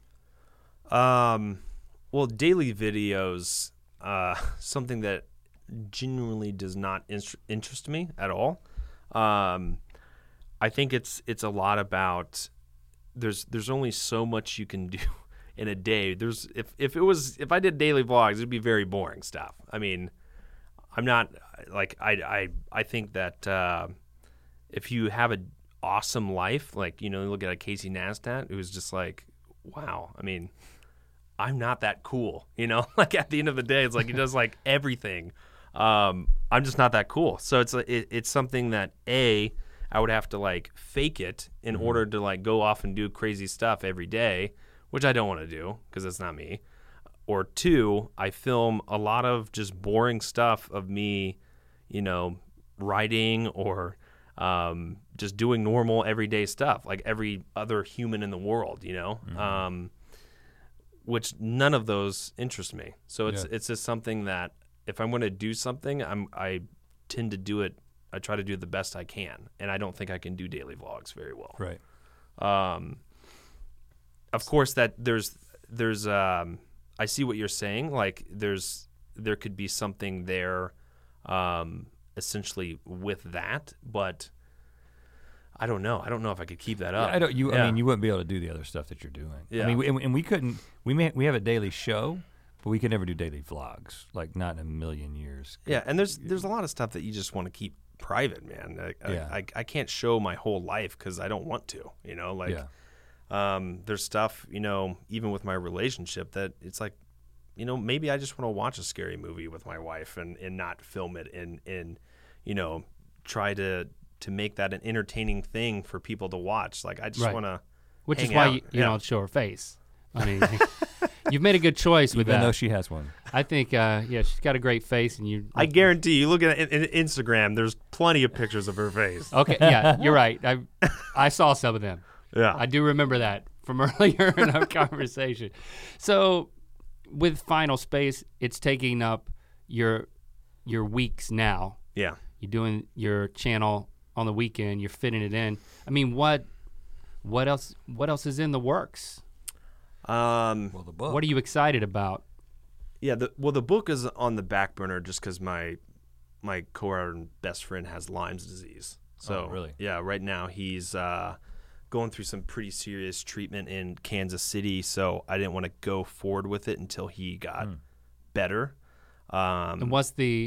S3: Well, daily videos, something that genuinely does not interest me at all. I think it's a lot about there's only so much you can do in a day. If I did daily vlogs, it'd be very boring stuff. I mean, I'm not like I think that if you have an awesome life, like look at a Casey Neistat, who was just like, wow. I mean, I'm not that cool, Like at the end of the day, it's like he does like everything. I'm just not that cool. So it's something that I would have to like fake it in order to like go off and do crazy stuff every day, which I don't want to do because it's not me. Or 2, I film a lot of just boring stuff of me, writing or just doing normal everyday stuff like every other human in the world, which none of those interest me. So it's just something that if I'm going to do something, I tend to do it. I try to do the best I can, and I don't think I can do daily vlogs very well.
S1: Right.
S3: Of course, that there's I see what you're saying. Like there could be something there, essentially with that, but I don't know. I don't know if I could keep that up.
S1: I mean, you wouldn't be able to do the other stuff that you're doing.
S3: Yeah.
S1: I mean, and we couldn't. We have a daily show, but we could never do daily vlogs. Like not in a million years.
S3: Yeah, and there's a lot of stuff that you just want to keep private, man. I can't show my whole life because I don't want to. There's stuff, even with my relationship that it's like, maybe I just want to watch a scary movie with my wife and not film it and try to make that an entertaining thing for people to watch. Like I just want to
S2: Which is why you don't show her face on anything. You've made a good choice with that.
S1: Even though she has one.
S2: I think, she's got a great face, and
S3: I guarantee you look at Instagram, there's plenty of pictures of her face.
S2: Okay, yeah, you're right. I saw some of them.
S3: Yeah.
S2: I do remember that from earlier in our conversation. So with Final Space, it's taking up your weeks now.
S3: Yeah.
S2: You're doing your channel on the weekend, you're fitting it in. I mean, what else is in the works?
S1: Well, the book.
S2: What are you excited about?
S3: Yeah, the book is on the back burner just because my co-writer and best friend has Lyme's disease. So
S1: really?
S3: Yeah, right now he's going through some pretty serious treatment in Kansas City, so I didn't want to go forward with it until he got better.
S2: And what's the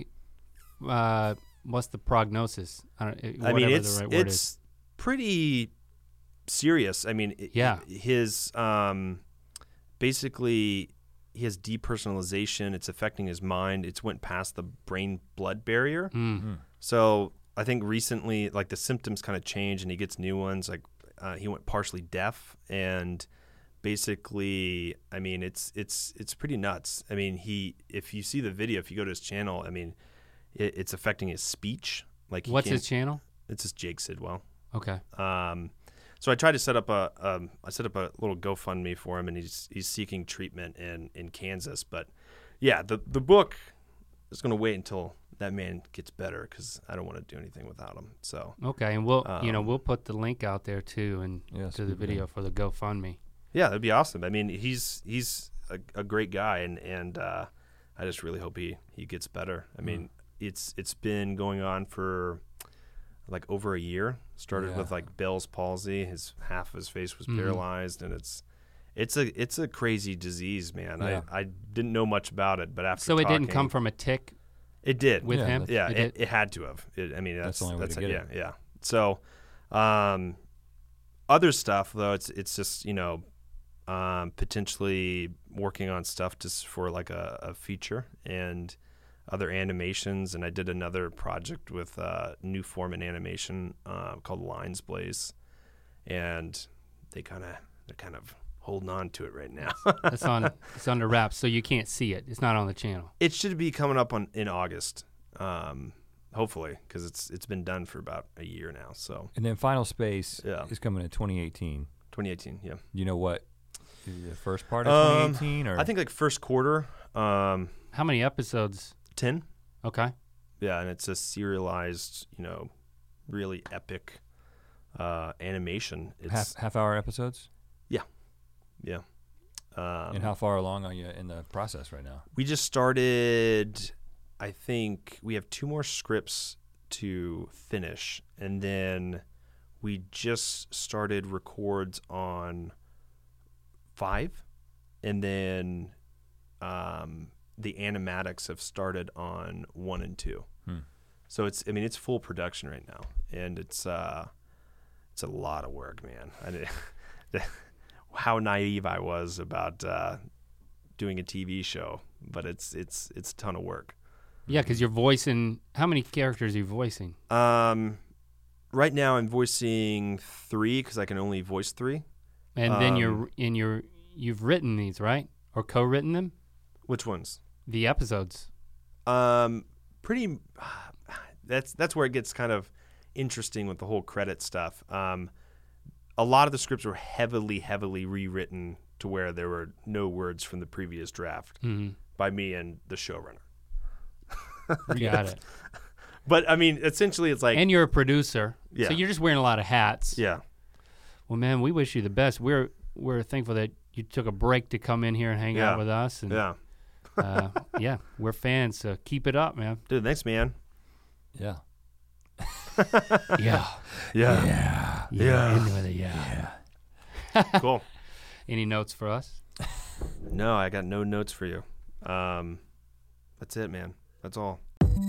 S2: prognosis?
S3: It's pretty serious. I mean, his basically he has depersonalization. It's affecting his mind. It's went past the brain-blood barrier.
S2: Mm-hmm.
S3: So I think recently, like the symptoms kind of change, and he gets new ones. Like he went partially deaf, and basically, I mean, it's pretty nuts. I mean, if you see the video, if you go to his channel, I mean, it's affecting his speech. Like,
S2: what's his channel?
S3: It's just Jake Sidwell.
S2: Okay.
S3: So I tried to set up a little GoFundMe for him, and he's seeking treatment in Kansas. But yeah, the book is going to wait until that man gets better, because I don't want to do anything without him. So
S2: okay, and we'll put the link out there too, and to the video for the GoFundMe.
S3: Yeah, that'd be awesome. I mean, he's a great guy, and I just really hope he gets better. I mean, it's been going on for like over a year. Started with like Bell's palsy. Half of his face was paralyzed, and it's a crazy disease, man. Yeah. I didn't know much about it, but after
S2: it didn't come from a tick.
S3: It did
S2: with him.
S3: Yeah, it had to have. I mean, that's
S1: the only way to get it.
S3: Yeah. So, other stuff though, it's just potentially working on stuff just for like a feature and other animations. And I did another project with New Form in Animation called Lines Blaze, and they're kind of holding on to it right now.
S2: It's under wraps, so you can't see it. It's not on the channel.
S3: It should be coming up in August, hopefully, because it's been done for about a year now. So. And
S1: then Final Space is coming in 2018.
S3: 2018, yeah.
S1: You know what? The first part of 2018, or
S3: I think like first quarter.
S2: How many episodes?
S3: 10.
S2: Okay.
S3: Yeah, and it's a serialized, really epic animation. It's
S1: half-hour episodes.
S3: Yeah.
S1: And how far along are you in the process right now?
S3: We just started. I think we have 2 more scripts to finish, and then we just started records on 5, and then the animatics have started on 1 and 2. So it's full production right now, and it's a lot of work, man. How naive I was about doing a TV show, but it's a ton of work.
S2: Yeah, because you're voicing. How many characters are you voicing?
S3: Right now I'm voicing 3 because I can only voice 3.
S2: And then you've written these, right? Or co-written them?
S3: Which ones?
S2: The episodes.
S3: Pretty. That's where it gets kind of interesting with the whole credit stuff. A lot of the scripts were heavily rewritten to where there were no words from the previous draft by me and the showrunner.
S2: Got it.
S3: But I mean, essentially, it's like,
S2: and you're a producer,
S3: yeah.
S2: So you're just wearing a lot of hats.
S3: Yeah.
S2: Well, man, we wish you the best. We're thankful that you took a break to come in here and hang out with us. And, yeah, we're fans. So keep it up, man.
S3: Dude, thanks, man.
S1: Yeah.
S2: Yeah.
S3: Cool.
S2: Any notes for us?
S3: No, I got no notes for you. That's it, man. That's all.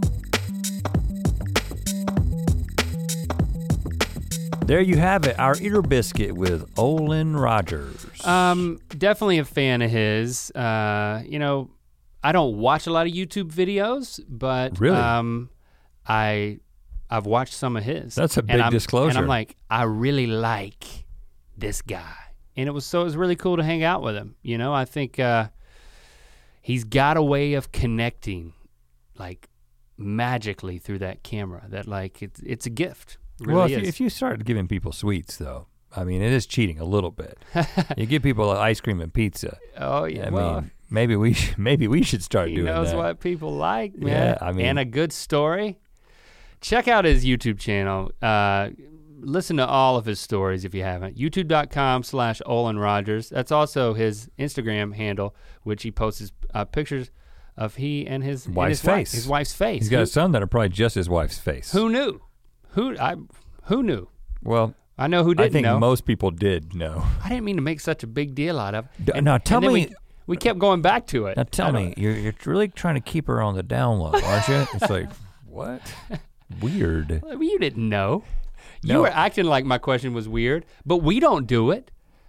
S1: There you have it, our ear biscuit with Olin Rogers.
S2: Definitely a fan of his. I don't watch a lot of YouTube videos, but
S1: really?
S2: I've watched some of his.
S1: That's a big disclosure.
S2: And I'm like, I really like this guy. And it was really cool to hang out with him. I think he's got a way of connecting like magically through that camera that like it's a gift. It really is.
S1: If you start giving people sweets though, I mean, it is cheating a little bit. You give people ice cream and pizza.
S2: Oh yeah.
S1: I mean, maybe we should start doing that.
S2: He knows what people like, man.
S1: Yeah, I mean,
S2: and a good story. Check out his YouTube channel. Listen to all of his stories if you haven't. YouTube.com/Olin Rogers. That's also his Instagram handle, which he posts pictures of he and his
S1: wife's face.
S2: His wife's face.
S1: He's got a son that are probably just his wife's face.
S2: Who knew? Who knew?
S1: Well,
S2: I know who didn't know.
S1: I think most people did know.
S2: I didn't mean to make such a big deal out of it.
S1: Now tell me.
S2: We kept going back to it.
S1: Now tell me, you're really trying to keep her on the down low, aren't you? It's like, what? Weird.
S2: Well, you didn't know.
S1: No.
S2: You were acting like my question was weird, but we don't do it.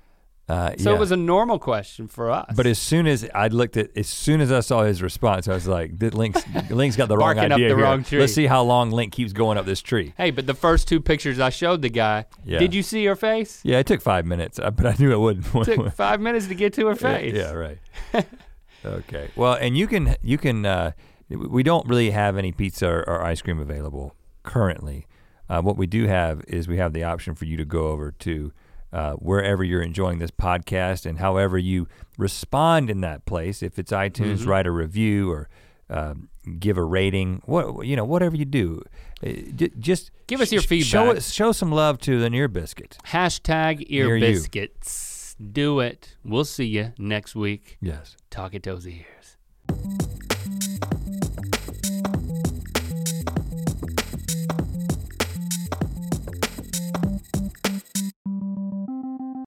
S2: So it was a normal question for us.
S1: But as soon as I saw his response, I was like, Link's got the wrong
S2: Barking
S1: idea
S2: up the
S1: here.
S2: wrong tree.
S1: Let's see how long Link keeps going up this tree.
S2: Hey, but the first 2 pictures I showed the guy, did you see her face?
S1: Yeah, it took 5 minutes, but I knew it wouldn't.
S2: It took 5 minutes to get to her face.
S1: Yeah, right. Okay. Well, and you can. We don't really have any pizza or ice cream available currently. What we do have is we have the option for you to go over to wherever you're enjoying this podcast, and however you respond in that place. If it's iTunes, write a review or give a rating. Whatever you do, just
S2: give us your feedback.
S1: Show some love to an ear biscuit.
S2: #ear biscuits. Do it. We'll see you next week.
S1: Yes.
S2: Talk at those ears.